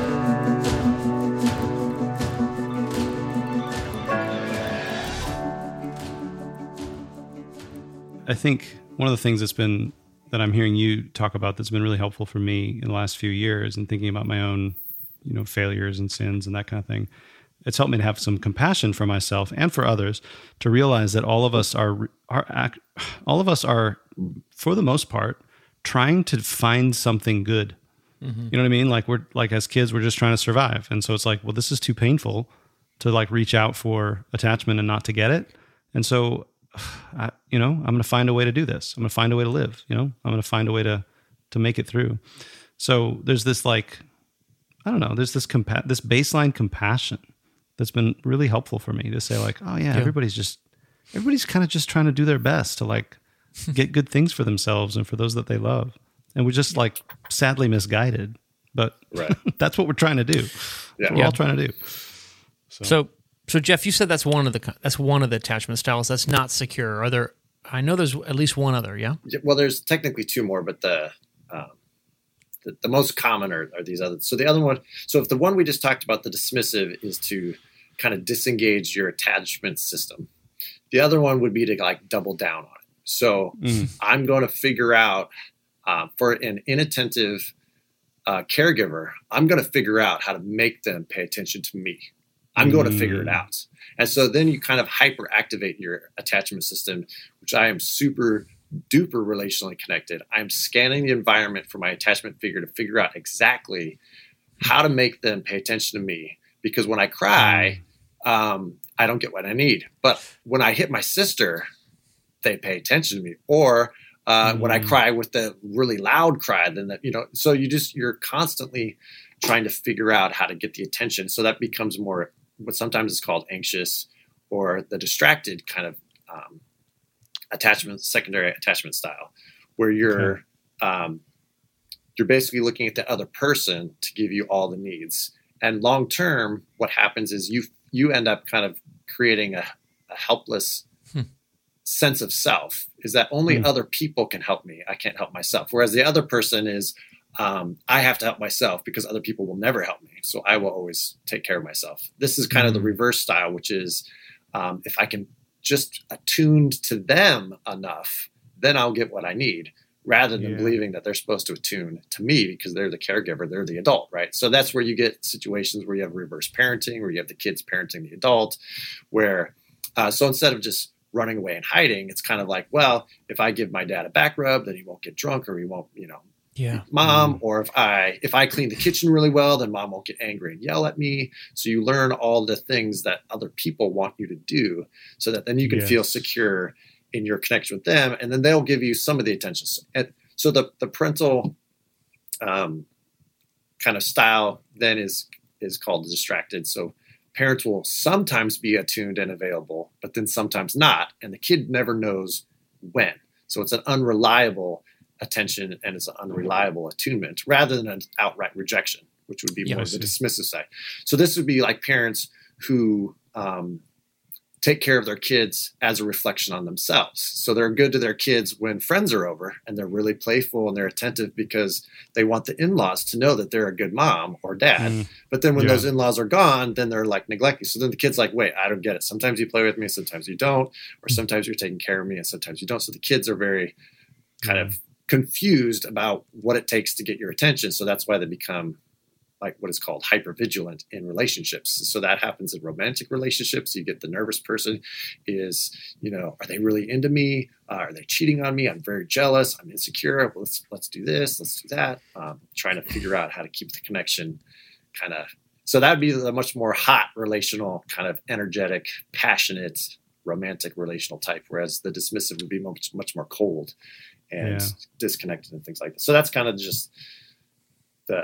I think one of the things that's been, that I'm hearing you talk about that's been really helpful for me in the last few years and thinking about my own, you know, failures and sins and that kind of thing, it's helped me to have some compassion for myself and for others, to realize that all of us are, are all of us are, for the most part, trying to find something good. Mm-hmm. You know what I mean? Like we're like as kids, we're just trying to survive. And so it's like, well, this is too painful to like reach out for attachment and not to get it. And so, I, you know, I'm going to find a way to do this. I'm going to find a way to live, you know, I'm going to find a way to, to make it through. So there's this like, I don't know, there's this compa- this baseline compassion that's been really helpful for me to say like, oh yeah, yeah. everybody's just, everybody's kind of just trying to do their best to like get good things for themselves and for those that they love. And we're just like sadly misguided, but right. That's what we're trying to do. Yeah. We're yeah. all trying to do. So. so, so Jeff, you said that's one of the, that's one of the attachment styles that's not secure. Are there, I know there's at least one other, yeah? Well, there's technically two more, but the, um, the, the most common are, are these others. So the other one, so if the one we just talked about, the dismissive, is to kind of disengage your attachment system. The other one would be to like double down on it. So mm. I'm going to figure out uh, for an inattentive uh, caregiver, I'm going to figure out how to make them pay attention to me. I'm mm. going to figure it out. And so then you kind of hyperactivate your attachment system, which I am super duper relationally connected. I'm scanning the environment for my attachment figure to figure out exactly how to make them pay attention to me. Because when I cry, um, I don't get what I need. But when I hit my sister, they pay attention to me. Or uh, mm. when I cry with the really loud cry, then that, you know, so you just, you're constantly trying to figure out how to get the attention. So that becomes more what sometimes is called anxious or the distracted kind of um, attachment, secondary attachment style, where you're, okay. um, you're basically looking at the other person to give you all the needs. And long term, what happens is you you end up kind of creating a, a helpless hmm. sense of self, is that only hmm. other people can help me. I can't help myself. Whereas the other person is, um, I have to help myself because other people will never help me. So I will always take care of myself. This is kind hmm. of the reverse style, which is um, if I can just attune to them enough, then I'll get what I need, rather than yeah. believing that they're supposed to attune to me because they're the caregiver, they're the adult, right? So that's where you get situations where you have reverse parenting, where you have the kids parenting the adult, where, uh, so instead of just running away and hiding, it's kind of like, well, if I give my dad a back rub, then he won't get drunk or he won't, you know, yeah, mom, mm. or if I, if I clean the kitchen really well, then mom won't get angry and yell at me. So you learn all the things that other people want you to do so that then you can yes. feel secure in your connection with them, and then they'll give you some of the attention. And so the, the parental um, kind of style then is is called distracted. So parents will sometimes be attuned and available, but then sometimes not. And the kid never knows when. So it's an unreliable attention and it's an unreliable attunement rather than an outright rejection, which would be Yeah, more I the see. dismissive side. So this would be like parents who um, take care of their kids as a reflection on themselves. So they're good to their kids when friends are over and they're really playful and they're attentive because they want the in-laws to know that they're a good mom or dad. Mm. But then when Yeah. those in-laws are gone, then they're like neglecting. So then the kid's like, wait, I don't get it. Sometimes you play with me, sometimes you don't, or sometimes you're taking care of me and sometimes you don't. So the kids are very kind of confused about what it takes to get your attention. So that's why they become like what is called hypervigilant in relationships. So that happens in romantic relationships. You get the nervous person is, you know, are they really into me? Uh, are they cheating on me? I'm very jealous. I'm insecure. Let's, let's do this. Let's do that. Um, trying to figure out how to keep the connection kind of. So that would be the much more hot relational kind of energetic, passionate, romantic relational type. Whereas the dismissive would be much, much more cold and Yeah. disconnected and things like that. So that's kind of just the,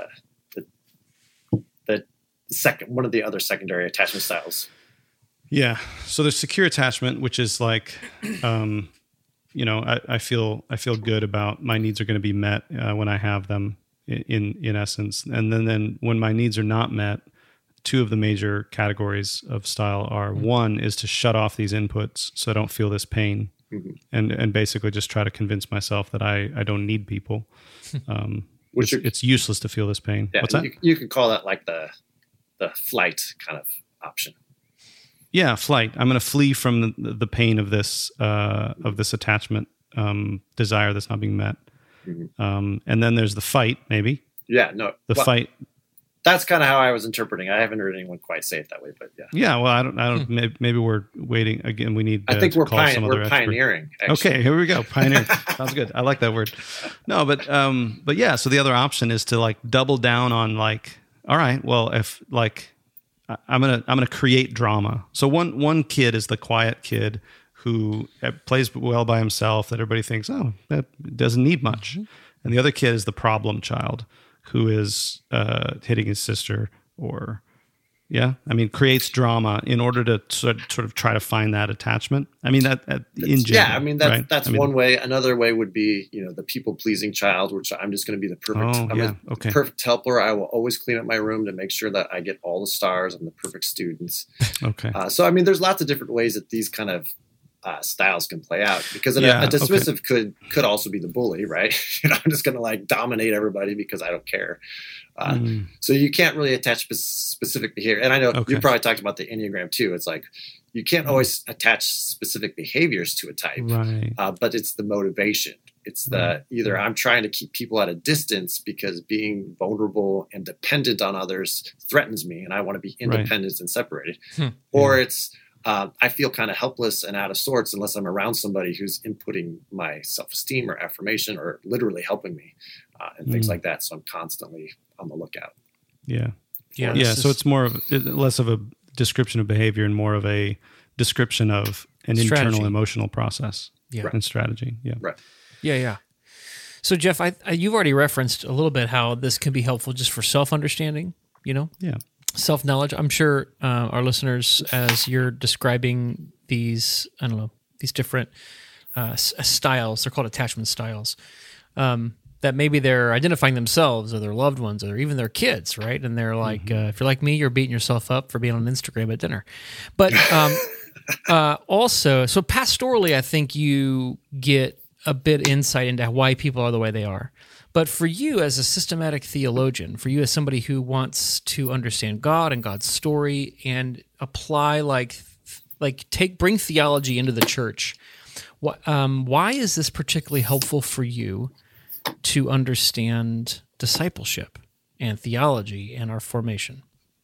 the second, one of the other secondary attachment styles. Yeah. So there's secure attachment, which is like, um, you know, I, I feel I feel good about my needs are going to be met uh, when I have them in, in in essence, and then then when my needs are not met, two of the major categories of style are one is to shut off these inputs so I don't feel this pain, Mm-hmm. and and basically just try to convince myself that I I don't need people. Um, Which it's, are- it's useless to feel this pain. Yeah, What's that? you, you could call that like the the flight kind of option. Yeah, flight. I'm going to flee from the, the pain of this uh, of this attachment um, desire that's not being met. Mhm. Um, and then there's the fight, maybe Yeah, no, the well, fight. That's kind of how I was interpreting. I haven't heard anyone quite say it that way, but yeah, Yeah. Well, I don't. I don't. maybe, maybe we're waiting again. We need. I uh, think to we're, call pioneer, some other we're expert. pioneering. Actually. Okay, here we go. Pioneer. Sounds good. I like that word. No, but um, but yeah. So the other option is to like double down on like, all right, well, if like, I- I'm gonna I'm gonna create drama. So one one kid is the quiet kid who uh, plays well by himself. That everybody thinks, oh, that doesn't need much. And the other kid is the problem child who is uh, hitting his sister or. Yeah, I mean, creates drama in order to sort sort of try to find that attachment. I mean, that, that in general. Yeah, I mean that's right? that's I mean, one way. Another way would be, you know, the people pleasing child, which I'm just going to be the perfect. Oh, I'm yeah, a okay. perfect helper. I will always clean up my room to make sure that I get all the stars. I'm the perfect students. Okay. Uh, so I mean, there's lots of different ways that these kind of uh, styles can play out. Because Yeah, a, a dismissive okay. could could also be the bully, right? You know, I'm just going to like dominate everybody because I don't care. Uh, Mm. So you can't really attach spe- specific behavior. And I know Okay. you probably talked about the Enneagram too. It's like you can't always attach specific behaviors to a type, Right. uh, but it's the motivation. It's the Right. either I'm trying to keep people at a distance because being vulnerable and dependent on others threatens me and I want to be independent and separated. Hmm. Or it's uh, I feel kind of helpless and out of sorts unless I'm around somebody who's inputting my self-esteem or affirmation or literally helping me uh, and things Mm. like that. So I'm constantly on the lookout. Yeah. Yeah. Yeah. this So is- it's more of it- less of a description of behavior and more of a description of an Strategy. internal emotional process Yeah. and strategy. Yeah. Right. Yeah, yeah. So Jeff, I, I you've already referenced a little bit how this can be helpful just for self-understanding, you know, Yeah. self-knowledge. I'm sure uh, our listeners, as you're describing these, I don't know, these different uh, s- styles, they're called attachment styles, um, that maybe they're identifying themselves or their loved ones or even their kids, right? And they're like, uh, if you're like me, you're beating yourself up for being on Instagram at dinner. But um, uh, also, so pastorally, I think you get a bit insight into why people are the way they are. But for you as a systematic theologian, for you as somebody who wants to understand God and God's story and apply like like take bring theology into the church, what, um, why is this particularly helpful for you to understand discipleship and theology and our formation?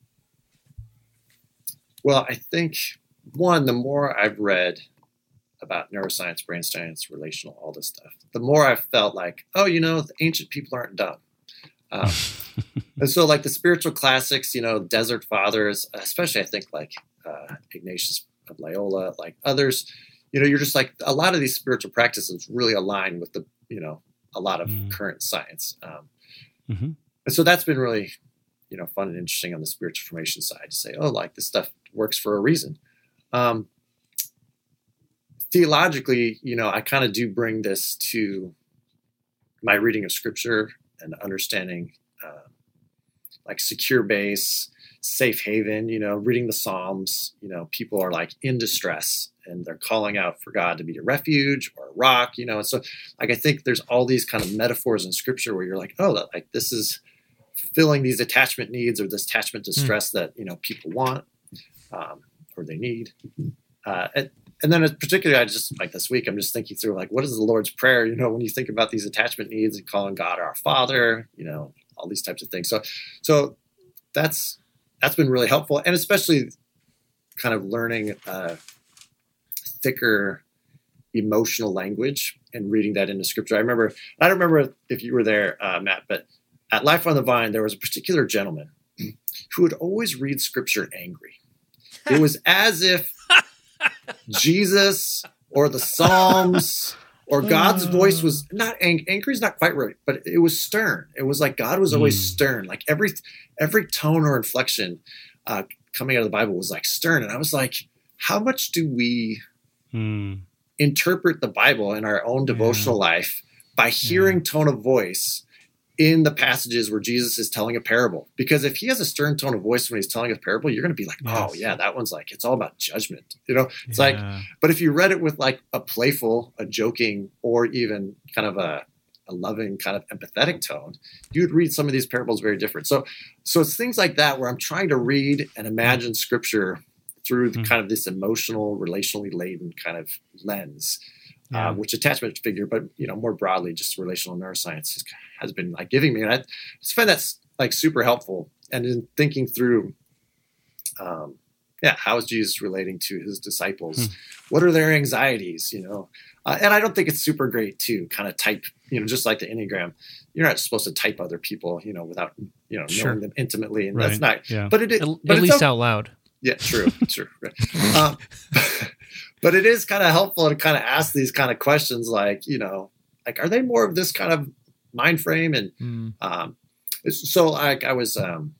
Well, I think one, the more I've read about neuroscience, brain science, relational, all this stuff, the more I've felt like, oh, you know, the ancient people aren't dumb. Um, and so like the spiritual classics, you know, Desert Fathers, especially I think like uh, Ignatius of Loyola, like others, you know, you're just like a lot of these spiritual practices really align with the, you know, a lot of Mm. current science. Um, Mhm. and so that's been really you know, fun and interesting on the spiritual formation side to say, oh, like this stuff works for a reason. Um, theologically, you know, I kind of do bring this to my reading of scripture and understanding uh, like secure base, safe haven, you know, reading the Psalms, you know, people are like in distress and they're calling out for God to be a refuge or a rock, you know. And so like, I think there's all these kind of metaphors in scripture where you're like, oh, that, like this is filling these attachment needs or this attachment distress mm. that, you know, people want um, or they need. Uh, and, and then particularly, I just like this week, I'm just thinking through like, what is the Lord's Prayer? You know, when you think about these attachment needs and calling God our Father, you know, all these types of things. So, so that's, that's been really helpful. And especially kind of learning uh, thicker emotional language and reading that into scripture. I remember, I don't remember if you were there, uh, Matt, but at Life on the Vine, there was a particular gentleman who would always read scripture angry. It was as if Jesus or the Psalms or God's voice was not ang- angry is not quite right, but it was stern. It was like God was always mm. stern. Like every every tone or inflection uh, coming out of the Bible was like stern. And I was like, how much do we mm. interpret the Bible in our own devotional yeah. life by hearing yeah. tone of voice in the passages where Jesus is telling a parable? Because if he has a stern tone of voice when he's telling a parable, you're going to be like, yes. oh yeah, that one's like, it's all about judgment. You know, it's yeah. like, but if you read it with like a playful, a joking, or even kind of a, a loving kind of empathetic tone, you'd read some of these parables very different. So, so it's things like that where I'm trying to read and imagine scripture through the mm. kind of this emotional, relationally laden kind of lens. Yeah. Uh, which attachment figure, but you know, more broadly, just relational neuroscience has, has been like giving me, and I just find that's like super helpful. And in thinking through, um, yeah, how is Jesus relating to his disciples? Hmm. What are their anxieties? You know, uh, and I don't think it's super great to kind of type, you know, just like the Enneagram, you're not supposed to type other people, you know, without you know sure. knowing them intimately, and right. that's not. Yeah. But it, it at, but at it's least okay. out loud. Yeah, true, true. Right. Um, But it is kind of helpful to kind of ask these kind of questions, like, you know, like, are they more of this kind of mind frame? And mm. um, so like I was, um,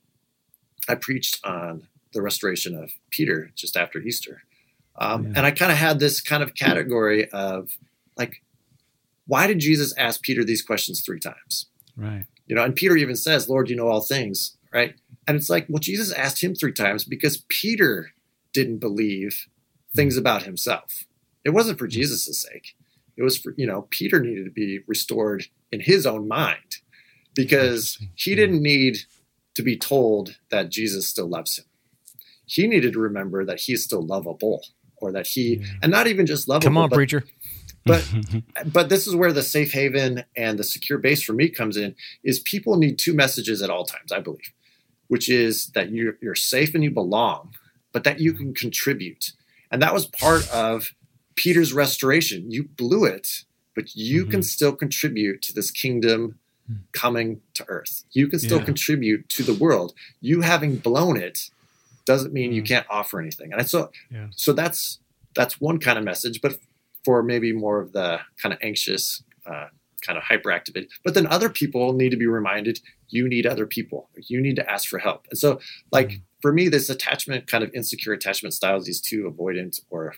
I preached on the restoration of Peter just after Easter. Um, yeah. And I kind of had this kind of category of like, why did Jesus ask Peter these questions three times? Right. You know, and Peter even says, Lord, you know all things, right? And it's like, well, Jesus asked him three times because Peter didn't believe things about himself. It wasn't for Jesus' sake. It was for, you know, Peter needed to be restored in his own mind because he didn't need to be told that Jesus still loves him. He needed to remember that he is still lovable, or that he, and not even just lovable. Come on, but, preacher. But, but this is where the safe haven and the secure base for me comes in, is people need two messages at all times, I believe, which is that you're, you're safe and you belong, but that you can contribute. And that was part of Peter's restoration. You blew it, but you mm-hmm. can still contribute to this kingdom coming to earth. You can still yeah. contribute to the world. You having blown it doesn't mean mm-hmm. you can't offer anything. And so, yeah. so that's that's one kind of message. But for maybe more of the kind of anxious, uh, kind of hyperactive, but then other people need to be reminded you need other people. You need to ask for help. And so, like. Mm-hmm. For me, this attachment, kind of insecure attachment styles, these two, avoidant or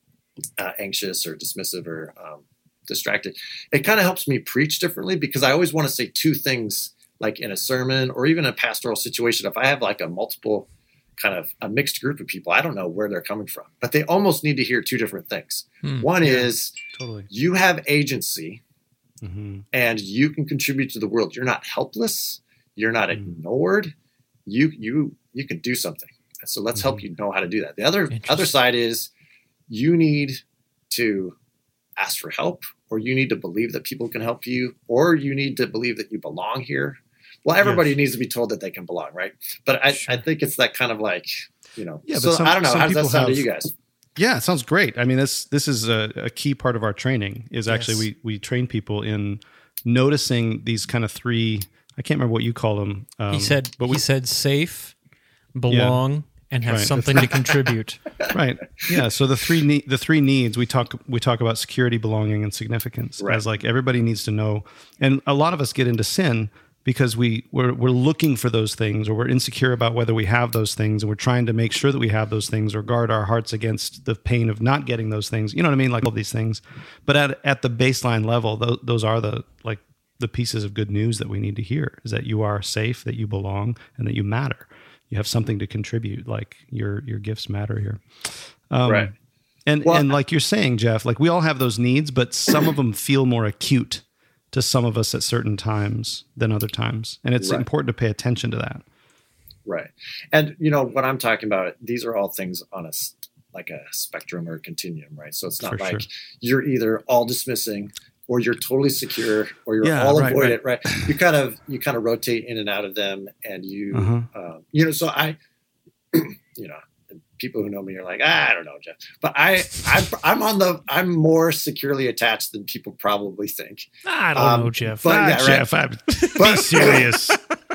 uh, anxious or dismissive or um, distracted, it kind of helps me preach differently because I always want to say two things, like in a sermon or even a pastoral situation. If I have like a multiple kind of a mixed group of people, I don't know where they're coming from, but they almost need to hear two different things. Hmm, One yeah, is totally. You have agency mm-hmm. and you can contribute to the world. You're not helpless. You're not mm-hmm. ignored. You, you, you can do something. So let's mm-hmm. help you know how to do that. The other other side is you need to ask for help, or you need to believe that people can help you, or you need to believe that you belong here. Well, everybody yes. needs to be told that they can belong, right? But I, sure. I think it's that kind of like, you know, yeah, so some, I don't know. How does that sound have, to you guys? Yeah, it sounds great. I mean, this this is a, a key part of our training is actually yes. we we train people in noticing these kind of three, I can't remember what you call them. Um, he said, but we, he said safe, belong, yeah. and have right. something to contribute. Right. Yeah. So the three ne- the three needs we talk we talk about security, belonging, and significance right. as like everybody needs to know. And a lot of us get into sin because we we're we're looking for those things, or we're insecure about whether we have those things, and we're trying to make sure that we have those things, or guard our hearts against the pain of not getting those things. You know what I mean? Like all these things. But at at the baseline level, those, those are the like the pieces of good news that we need to hear, is that you are safe, that you belong, and that you matter. You have something to contribute. Like your your gifts matter here. Um, right. And well, and like you're saying, Jeff, like we all have those needs, but some of them feel more acute to some of us at certain times than other times. And it's right. important to pay attention to that. Right. And, you know, what I'm talking about, these are all things on a, like a spectrum or a continuum, right? So it's not For like sure. you're either all dismissing or you're totally secure or you're yeah, all right, avoidant, right. right? You kind of, you kind of rotate in and out of them, and you, uh-huh. uh, you know, so I, you know, people who know me are like, ah, I don't know, Jeff, but I, I'm, I'm on the, I'm more securely attached than people probably think. I don't um, know, Jeff. But, ah, yeah, Jeff, right. I'm be serious.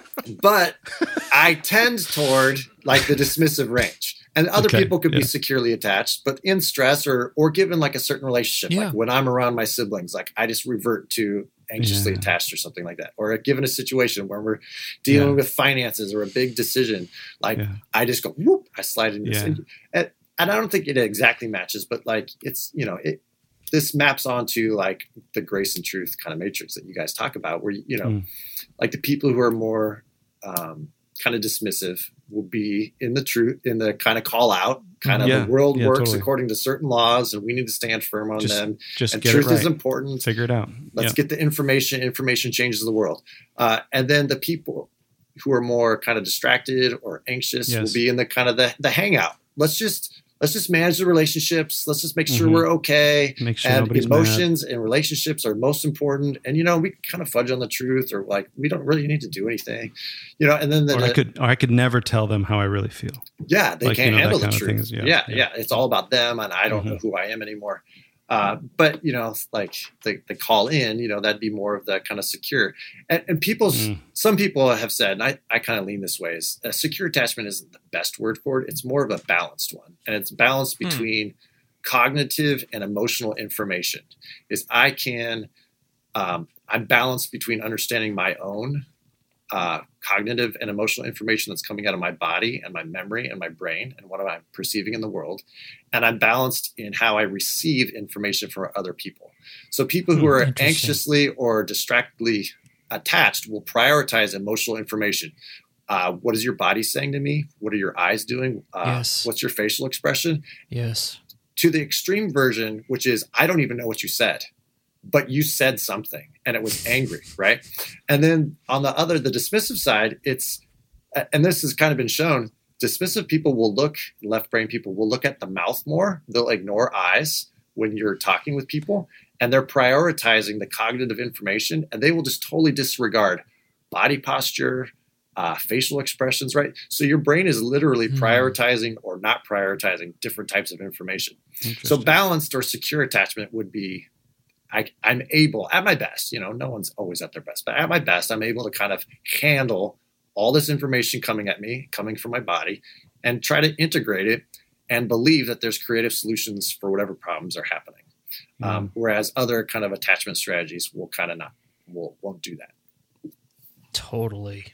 But I tend toward like the dismissive range, and other okay, people could yeah. be securely attached, but in stress or, or given like a certain relationship, yeah. like when I'm around my siblings, like I just revert to anxiously yeah. attached or something like that, or given a situation where we're dealing yeah. with finances or a big decision, like yeah. I just go, whoop, I slide into this. Yeah. And, and I don't think it exactly matches, but like, it's, you know, it, this maps onto like the grace and truth kind of matrix that you guys talk about, where, you know, mm. like the people who are more um, kind of dismissive will be in the truth, in the kind of call out, kind of yeah, the world yeah, works totally. according to certain laws, and we need to stand firm on just, them. Just and get truth it right. is important. Figure it out. Let's yeah. get the information. Information changes the world. Uh, and then the people who are more kind of distracted or anxious yes. will be in the kind of the, the hangout. Let's just let's just manage the relationships. Let's just make sure mm-hmm. we're okay. Make sure and nobody's emotions mad. and relationships are most important. And, you know, we kind of fudge on the truth, or like, we don't really need to do anything, you know, and then, then or I could, or I could never tell them how I really feel. Yeah. They like, can't you know, handle the kind truth. Is, yeah, yeah, yeah. Yeah. It's all about them, and I don't mm-hmm. know who I am anymore. Uh, but, you know, like the, the call in, you know, that'd be more of the kind of secure. And, and people's, mm. some people have said, and I, I kind of lean this way, is a secure attachment isn't the best word for it. It's more of a balanced one. And it's balanced between mm. cognitive and emotional information. Is I can, um, I'm balanced between understanding my own uh, cognitive and emotional information that's coming out of my body and my memory and my brain and what am I perceiving in the world. And I'm balanced in how I receive information from other people. So people who are anxiously or distractedly attached will prioritize emotional information. Uh, what is your body saying to me? What are your eyes doing? Uh, yes. What's your facial expression? Yes. To the extreme version, which is, I don't even know what you said, but you said something and it was angry, right? And then on the other, the dismissive side, it's, and this has kind of been shown, dismissive people will look, left brain people will look at the mouth more. They'll ignore eyes when you're talking with people, and they're prioritizing the cognitive information, and they will just totally disregard body posture, uh, facial expressions, right? So your brain is literally mm. prioritizing or not prioritizing different types of information. So balanced or secure attachment would be, I, I'm able, at my best, you know, no one's always at their best, but at my best, I'm able to kind of handle all this information coming at me, coming from my body, and try to integrate it and believe that there's creative solutions for whatever problems are happening. Mm. Um, whereas other kind of attachment strategies will kind of not, will, won't do that. Totally.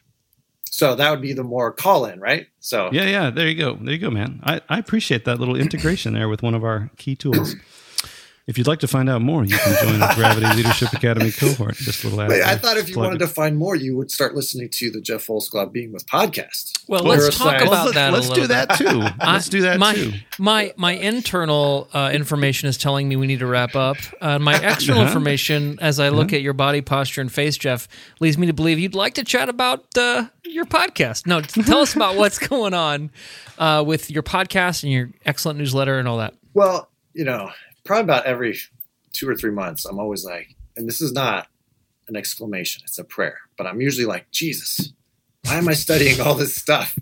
So that would be the more call in, right? So yeah, yeah, there you go. There you go, man. I, I appreciate that little integration there with one of our key tools. If you'd like to find out more, you can join the Gravity Leadership Academy cohort. Just a little Wait, I thought if you wanted it. to find more, you would start listening to the Jeff Folsclaw Being With podcast. Well, let's talk about well, that let's, a let's do that too. Let's do that my, too. My my internal uh, information is telling me we need to wrap up. Uh, my external uh-huh. information, as I look uh-huh. at your body posture and face, Jeff, leads me to believe you'd like to chat about uh, your podcast. No, tell us about what's going on uh, with your podcast and your excellent newsletter and all that. Well, you know, probably about every two or three months, I'm always like, and this is not an exclamation, it's a prayer, but I'm usually like, Jesus, why am I studying all this stuff?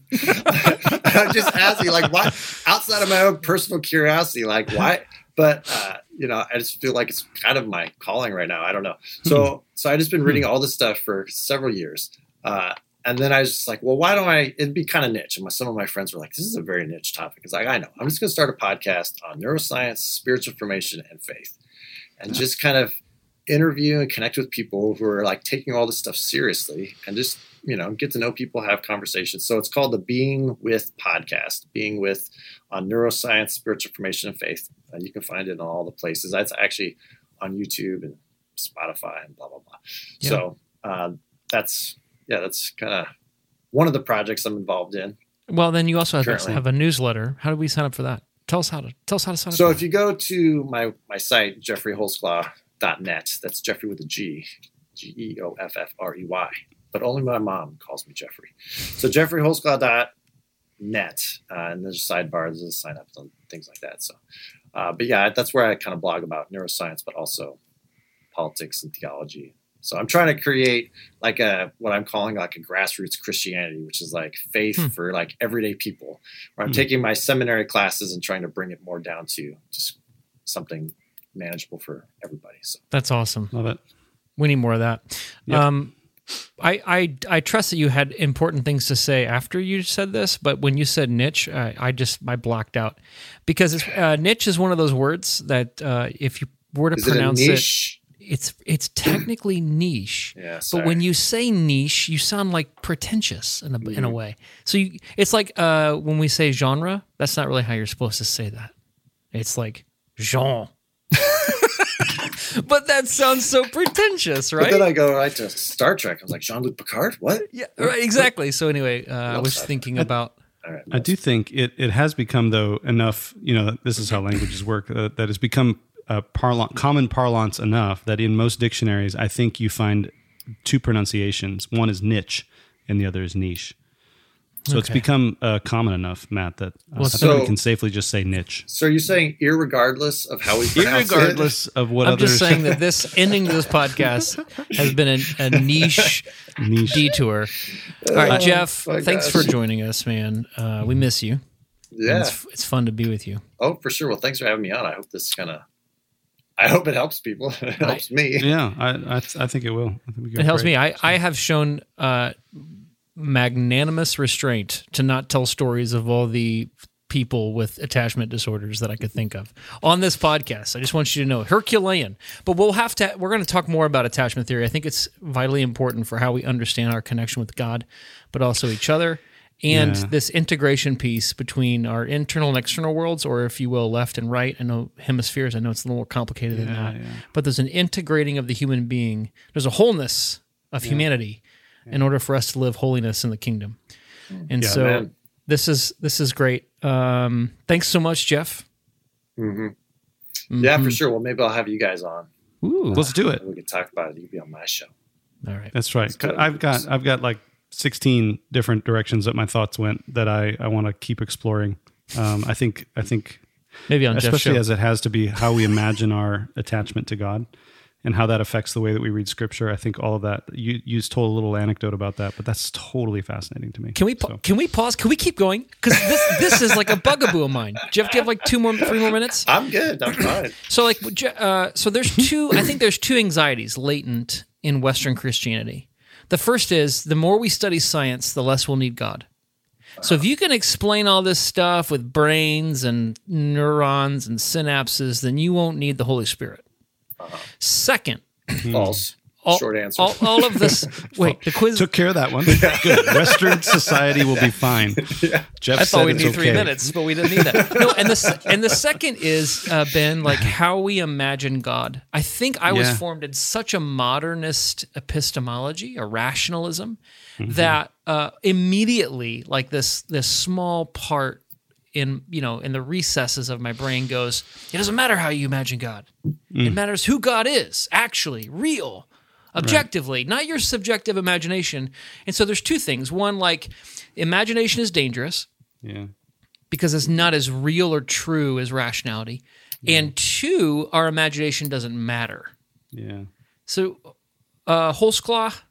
I'm just asking, like, why, outside of my own personal curiosity, like, why? But, uh, you know, I just feel like it's kind of my calling right now. I don't know. So, hmm. so I just been reading all this stuff for several years. Uh, and then I was just like, well, why don't I, it'd be kind of niche. And my, some of my friends were like, this is a very niche topic. It's like, I know, I'm just going to start a podcast on neuroscience, spiritual formation, and faith. And just kind of interview and connect with people who are like taking all this stuff seriously and just, you know, get to know people, have conversations. So it's called the Being With podcast, Being With on neuroscience, spiritual formation, and faith. Uh, you can find it in all the places. That's actually on YouTube and Spotify and blah, blah, blah. Yeah. So uh, that's, yeah, that's kind of one of the projects I'm involved in. Well, then you also have, to have a newsletter. How do we sign up for that? Tell us how to tell us how to sign up. So for if that. you go to my, my site, jeffrey holsclaw dot net, that's Jeffrey with a G, G E O F F R E Y. But only my mom calls me Jeffrey. So jeffrey holsclaw dot net, uh, and there's a sidebar, there's a sign up and things like that. So, uh, but yeah, that's where I kind of blog about neuroscience, but also politics and theology. So I'm trying to create like a, what I'm calling like a grassroots Christianity, which is like faith hmm. for like everyday people, where I'm hmm. taking my seminary classes and trying to bring it more down to just something manageable for everybody. So that's awesome. Love it. We need more of that. Yep. Um, I, I I trust that you had important things to say after you said this, but when you said niche, I, I just I blacked out because it's, uh, niche is one of those words that uh, if you were to is pronounce it, a it, niche? it's it's technically niche. Yeah, but when you say niche, you sound like pretentious in a mm-hmm. in a way. So you, it's like uh, when we say genre, that's not really how you're supposed to say that. It's like genre. But that sounds so pretentious, right? But then I go right to Star Trek. I was like, Jean-Luc Picard? What? Yeah, right, exactly. So anyway, uh, I was thinking I, about... All right, I do think it, it has become, though, enough, you know, this is how languages work, uh, that has become uh, parlant, common parlance enough that in most dictionaries, I think you find two pronunciations. One is niche and the other is niche. So okay. it's become uh, common enough, Matt, that uh, well, I so, think we can safely just say niche. So are you saying irregardless of how we pronounce irregardless it? of what I'm others... just saying that this ending to this podcast has been a, a niche, niche detour. All right, oh, Jeff, thanks gosh. for joining us, man. Uh, we miss you. Yeah. It's, it's fun to be with you. Oh, for sure. Well, thanks for having me on. I hope this kind of... I hope it helps people. It helps I, me. Yeah, I I, th- I think it will. I think we it helps great. me. I, I have shown... Uh, magnanimous restraint to not tell stories of all the people with attachment disorders that I could think of on this podcast. I just want you to know, Herculean. But we'll have to, we're going to talk more about attachment theory. I think it's vitally important for how we understand our connection with God, but also each other. And yeah. this integration piece between our internal and external worlds, or if you will, left and right. I know hemispheres, I know it's a little more complicated yeah, than that. Yeah. But there's an integrating of the human being. There's a wholeness of yeah. humanity in order for us to live holiness in the kingdom. And yeah, so man. this is this is great. Um, thanks so much, Jeff. Mm-hmm. Mm-hmm. Yeah, for sure. Well, maybe I'll have you guys on. Ooh, uh, let's do it. We can talk about it. You can be on my show. All right. That's right. I've got I've got like sixteen different directions that my thoughts went that I, I want to keep exploring. Um, I think I think maybe on especially Jeff's show. As it has to be how we imagine our attachment to God. And how that affects the way that we read Scripture. I think all of that. You you told a little anecdote about that, but that's totally fascinating to me. Can we pa- so. can we pause? Can we keep going? Because this this is like a bugaboo of mine. Jeff, do you have like two more, three more minutes? I'm good. I'm fine. So like, uh, so there's two. I think there's two anxieties latent in Western Christianity. The first is the more we study science, the less we'll need God. So if you can explain all this stuff with brains and neurons and synapses, then you won't need the Holy Spirit. Uh-huh. Second, false. All, Short answer. All, all of this. Wait, the quiz took care of that one. Good. Western society will be fine. Yeah. Jeff I said thought we'd it's need okay. three minutes, but we didn't need that. No, and the and the second is uh, Ben, like how we imagine God. I think I was yeah. formed in such a modernist epistemology, a rationalism, mm-hmm. that uh, immediately, like this this small part in you know in the recesses of my brain goes, it doesn't matter how you imagine God. Mm. It matters who God is, actually, real, objectively, right. Not your subjective imagination. And so there's two things. One, like imagination is dangerous. Yeah. Because it's not as real or true as rationality. Yeah. And two, our imagination doesn't matter. Yeah. So, uh, Holsclaw,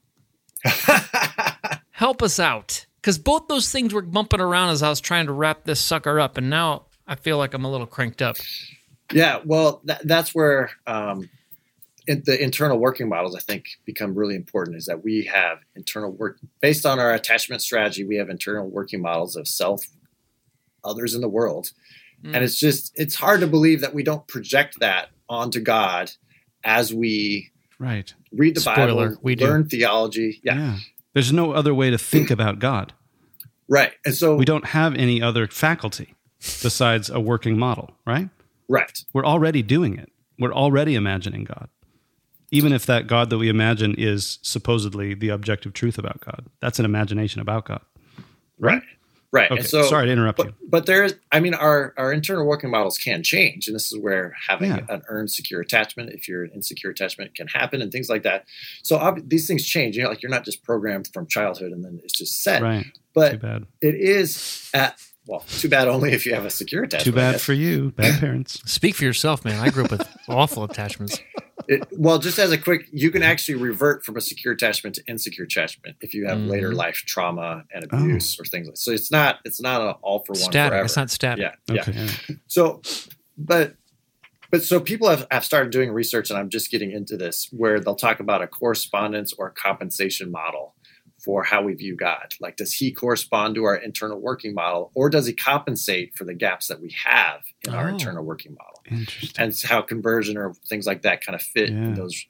help us out. Because both those things were bumping around as I was trying to wrap this sucker up, and now I feel like I'm a little cranked up. Yeah, well, that, that's where um, in the internal working models, I think, become really important, is that we have internal work. Based on our attachment strategy, we have internal working models of self, others in the world. Mm. And it's just, it's hard to believe that we don't project that onto God as we Right. Read the Spoiler, Bible, we do. learn theology. Yeah. Yeah. There's no other way to think about God. Right. And so We don't have any other faculty besides a working model, right? right. We're already doing it. We're already imagining God. Even if that God that we imagine is supposedly the objective truth about God. That's an imagination about God. Right. Right. Okay. And so, Sorry to interrupt but, you. But there's, I mean, our, our internal working models can change. And this is where having Yeah. an earned secure attachment, if you're an insecure attachment, can happen and things like that. So ob- these things change. You know, like you're not just programmed from childhood and then it's just set. Right. But Too bad. it is at, well, too bad only if you have a secure attachment. Too I bad guess. for you. Bad parents. Speak for yourself, man. I grew up with awful attachments. It, well, just as a quick, you can actually revert from a secure attachment to insecure attachment if you have Mhm. later life trauma and abuse or things like. So it's not it's not an all for one Static. forever. It's not static. Yeah, yeah. Okay. So, but but so people have, have started doing research, and I'm just getting into this, where they'll talk about a correspondence or compensation model for how we view God. Like, does he correspond to our internal working model, or does he compensate for the gaps that we have in our Oh. internal working model? Interesting. And how conversion or things like that kind of fit Yeah. in those.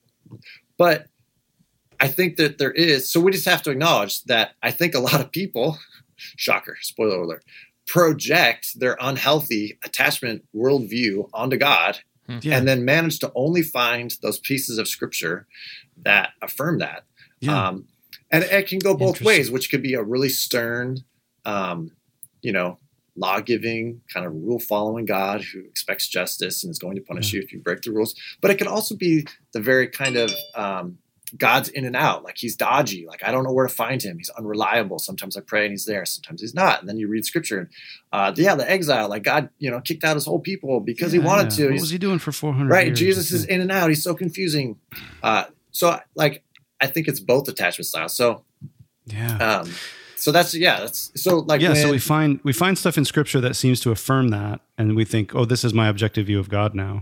But I think that there is, so we just have to acknowledge that I think a lot of people, shocker, spoiler alert, project their unhealthy attachment worldview onto God Yeah. and then manage to only find those pieces of scripture that affirm that. Yeah. Um, and it can go both Interesting. ways, which could be a really stern, um, you know, law-giving, kind of rule-following God who expects justice and is going to punish you if you break the rules. But it can also be the very kind of um, God's in and out, like he's dodgy, like I don't know where to find him. He's unreliable. Sometimes I pray and he's there, sometimes he's not. And then you read scripture, and uh, yeah, the exile, like God, you know, kicked out his whole people because he Yeah, wanted yeah. to. What He's- was he doing for four hundred right? years? Jesus is in and out. He's so confusing. Uh, so, like, I think it's both attachment styles. So, Yeah. um, so that's yeah. That's so like yeah, when, so we find we find stuff in scripture that seems to affirm that, and we think, oh, this is my objective view of God now.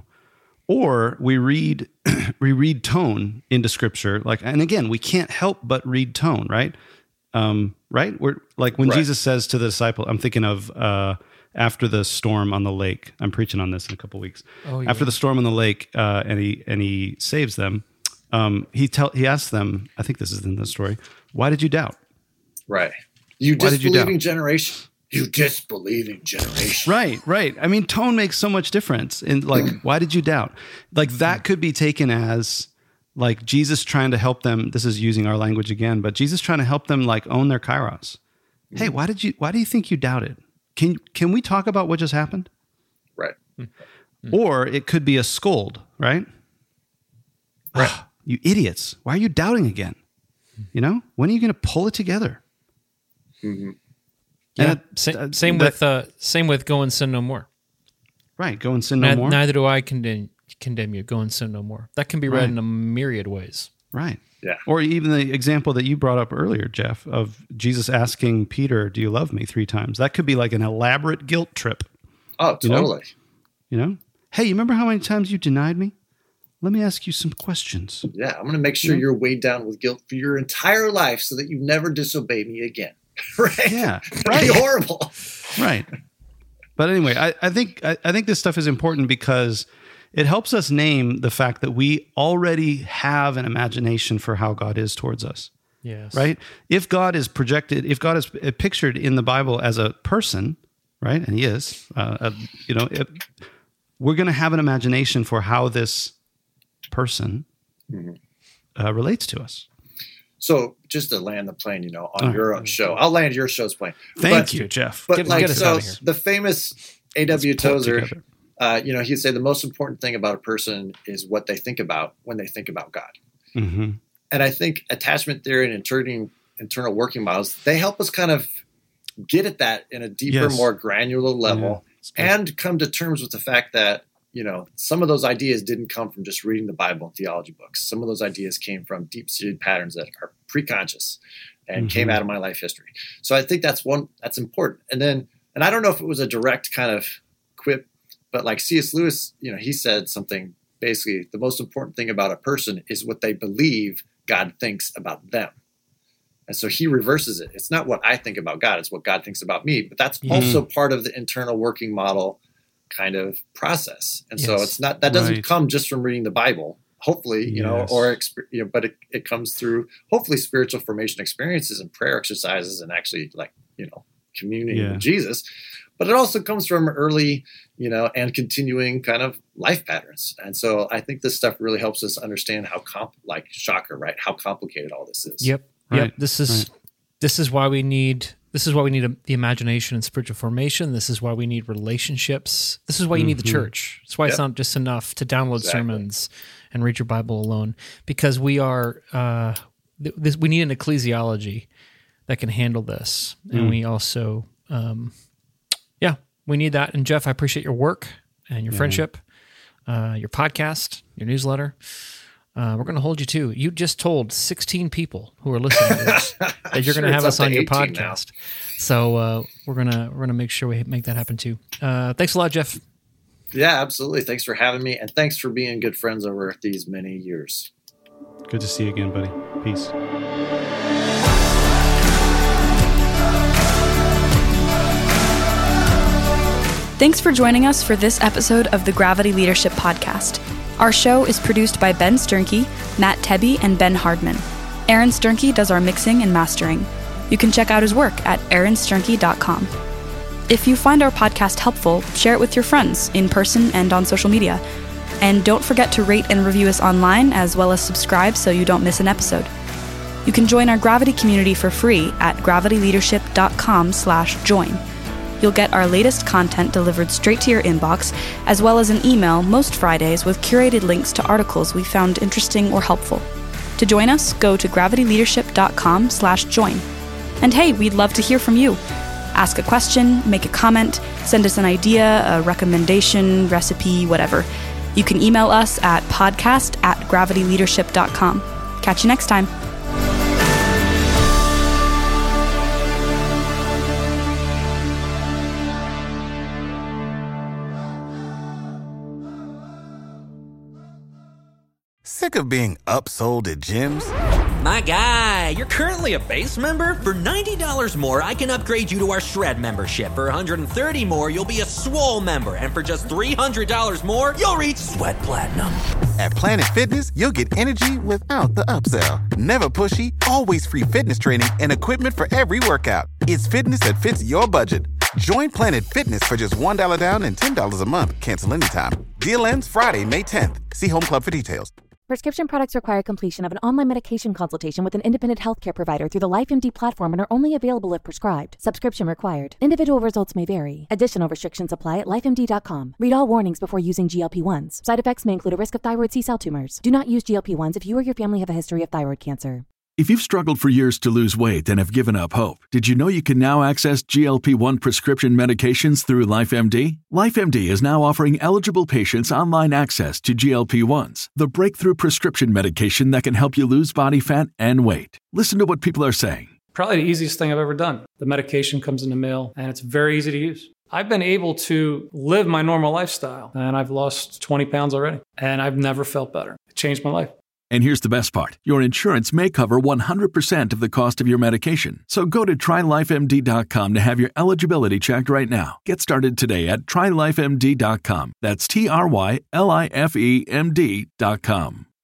Or we read we read tone into scripture, like, and again, we can't help but read tone, right? Um, right? We're like when Right. Jesus says to the disciple, I'm thinking of uh, after the storm on the lake. I'm preaching on this in a couple weeks. Oh, yeah. After the storm on the lake, uh, and he and he saves them. Um, he tell he asks them, I think this is in the story, why did you doubt? right, you Why did you doubt? disbelieving generation. You disbelieving generation. Right, right. I mean, tone makes so much difference. And like, why did you doubt? Like that could be taken as like Jesus trying to help them. This is using our language again, but Jesus trying to help them like own their kairos. Hey, why did you? Why do you think you doubted? Can can we talk about what just happened? Right. Or it could be a scold, right? Right. Ah, you idiots! Why are you doubting again? You know, when are you going to pull it together? Mhm. Yeah. And it- Sa- uh, same that- with uh, same with go and sin no more. Right, go and sin no Ni- more. Neither do I condemn condemn you. Go and sin no more. That can be read Right. in a myriad ways. Right. Yeah. Or even the example that you brought up earlier, Jeff, of Jesus asking Peter, "Do you love me?" three times. That could be like an elaborate guilt trip. Oh, You know? totally. You know, hey, you remember how many times you denied me? Let me ask you some questions. Yeah, I'm going to make sure Yeah. you're weighed down with guilt for your entire life so that you never disobey me again. right? Yeah, That'd right. be horrible. Right. But anyway, I, I think I, I think this stuff is important because it helps us name the fact that we already have an imagination for how God is towards us. Yes. Right? If God is projected, if God is pictured in the Bible as a person, right, and He is, uh, uh, you know, if, we're going to have an imagination for how this person uh, relates to us. So just to land the plane, you know, on All your right. own show, I'll land your show's plane. Thank But- you, Jeff. But Get- like, get us so outta here. the famous A W Let's pull it Tozer, together. uh, you know, he'd say the most important thing about a person is what they think about when they think about God. Mm-hmm. And I think attachment theory and internal, internal working models, they help us kind of get at that in a deeper, Yes. more granular level it's good. and come to terms with the fact that, you know, some of those ideas didn't come from just reading the Bible and theology books. Some of those ideas came from deep-seated patterns that are preconscious and Mhm. came out of my life history. So I think that's one that's important. And then, and I don't know if it was a direct kind of quip, but like C S Lewis, you know, he said something basically, the most important thing about a person is what they believe God thinks about them. And so he reverses it. It's not what I think about God, it's what God thinks about me. But that's Mhm. also part of the internal working model kind of process. And so Yes. it's not, that doesn't Right. come just from reading the Bible. hopefully, you Yes. know, or, exp- you know, but it, it comes through hopefully spiritual formation experiences and prayer exercises and actually like, you know, communing Yeah. with Jesus. But it also comes from early, you know, and continuing kind of life patterns. And so I think this stuff really helps us understand how comp, like shocker, right? How complicated all this is. Yep. Right. Yep. This is Right. this is why we need this is why we need a, the imagination and spiritual formation. This is why we need relationships. This is why you need the Mhm. church. That's why it's Yep. not just enough to download Exactly. sermons and read your Bible alone, because we are uh, th- this, we need an ecclesiology that can handle this, and Mm. we also um, yeah we need that. And Jeff, I appreciate your work and your Yeah. friendship, uh, your podcast, your newsletter. Uh, we're going to hold you to. You just told sixteen people who are listening to this that you're Sure, going to have it's us up on to your eighteen now. podcast. So uh, we're gonna we're gonna make sure we make that happen too. Uh, thanks a lot, Jeff. Yeah, absolutely. Thanks for having me. And thanks for being good friends over these many years. Good to see you again, buddy. Peace. Thanks for joining us for this episode of the Gravity Leadership Podcast. Our show is produced by Ben Sternke, Matt Tebbe, and Ben Hardman. Aaron Sternke does our mixing and mastering. You can check out his work at aaron sternke dot com. If you find our podcast helpful, share it with your friends in person and on social media. And don't forget to rate and review us online, as well as subscribe so you don't miss an episode. You can join our Gravity community for free at gravity leadership dot com slash join. You'll get our latest content delivered straight to your inbox, as well as an email most Fridays with curated links to articles we found interesting or helpful. To join us, go to gravity leadership dot com slash join. And hey, we'd love to hear from you. Ask a question, make a comment, send us an idea, a recommendation, recipe, whatever. You can email us at podcast at gravity leadership dot com. Catch you next time. Sick of being upsold at gyms? My guy, you're currently a base member? For ninety dollars more, I can upgrade you to our Shred membership. For one hundred thirty dollars more, you'll be a Swole member. And for just three hundred dollars more, you'll reach Sweat Platinum. At Planet Fitness, you'll get energy without the upsell. Never pushy, always free fitness training and equipment for every workout. It's fitness that fits your budget. Join Planet Fitness for just one dollar down and ten dollars a month. Cancel anytime. Deal ends Friday, May tenth. See Home Club for details. Prescription products require completion of an online medication consultation with an independent healthcare provider through the LifeMD platform and are only available if prescribed. Subscription required. Individual results may vary. Additional restrictions apply at life M D dot com. Read all warnings before using G L P ones. Side effects may include a risk of thyroid C-cell tumors. Do not use G L P ones if you or your family have a history of thyroid cancer. If you've struggled for years to lose weight and have given up hope, did you know you can now access G L P one prescription medications through LifeMD? LifeMD is now offering eligible patients online access to G L P ones, the breakthrough prescription medication that can help you lose body fat and weight. Listen to what people are saying. Probably the easiest thing I've ever done. The medication comes in the mail and it's very easy to use. I've been able to live my normal lifestyle and I've lost twenty pounds already and I've never felt better. It changed my life. And here's the best part. Your insurance may cover one hundred percent of the cost of your medication. So go to try life M D dot com to have your eligibility checked right now. Get started today at try life M D dot com. That's T R Y L I F E M D dot com.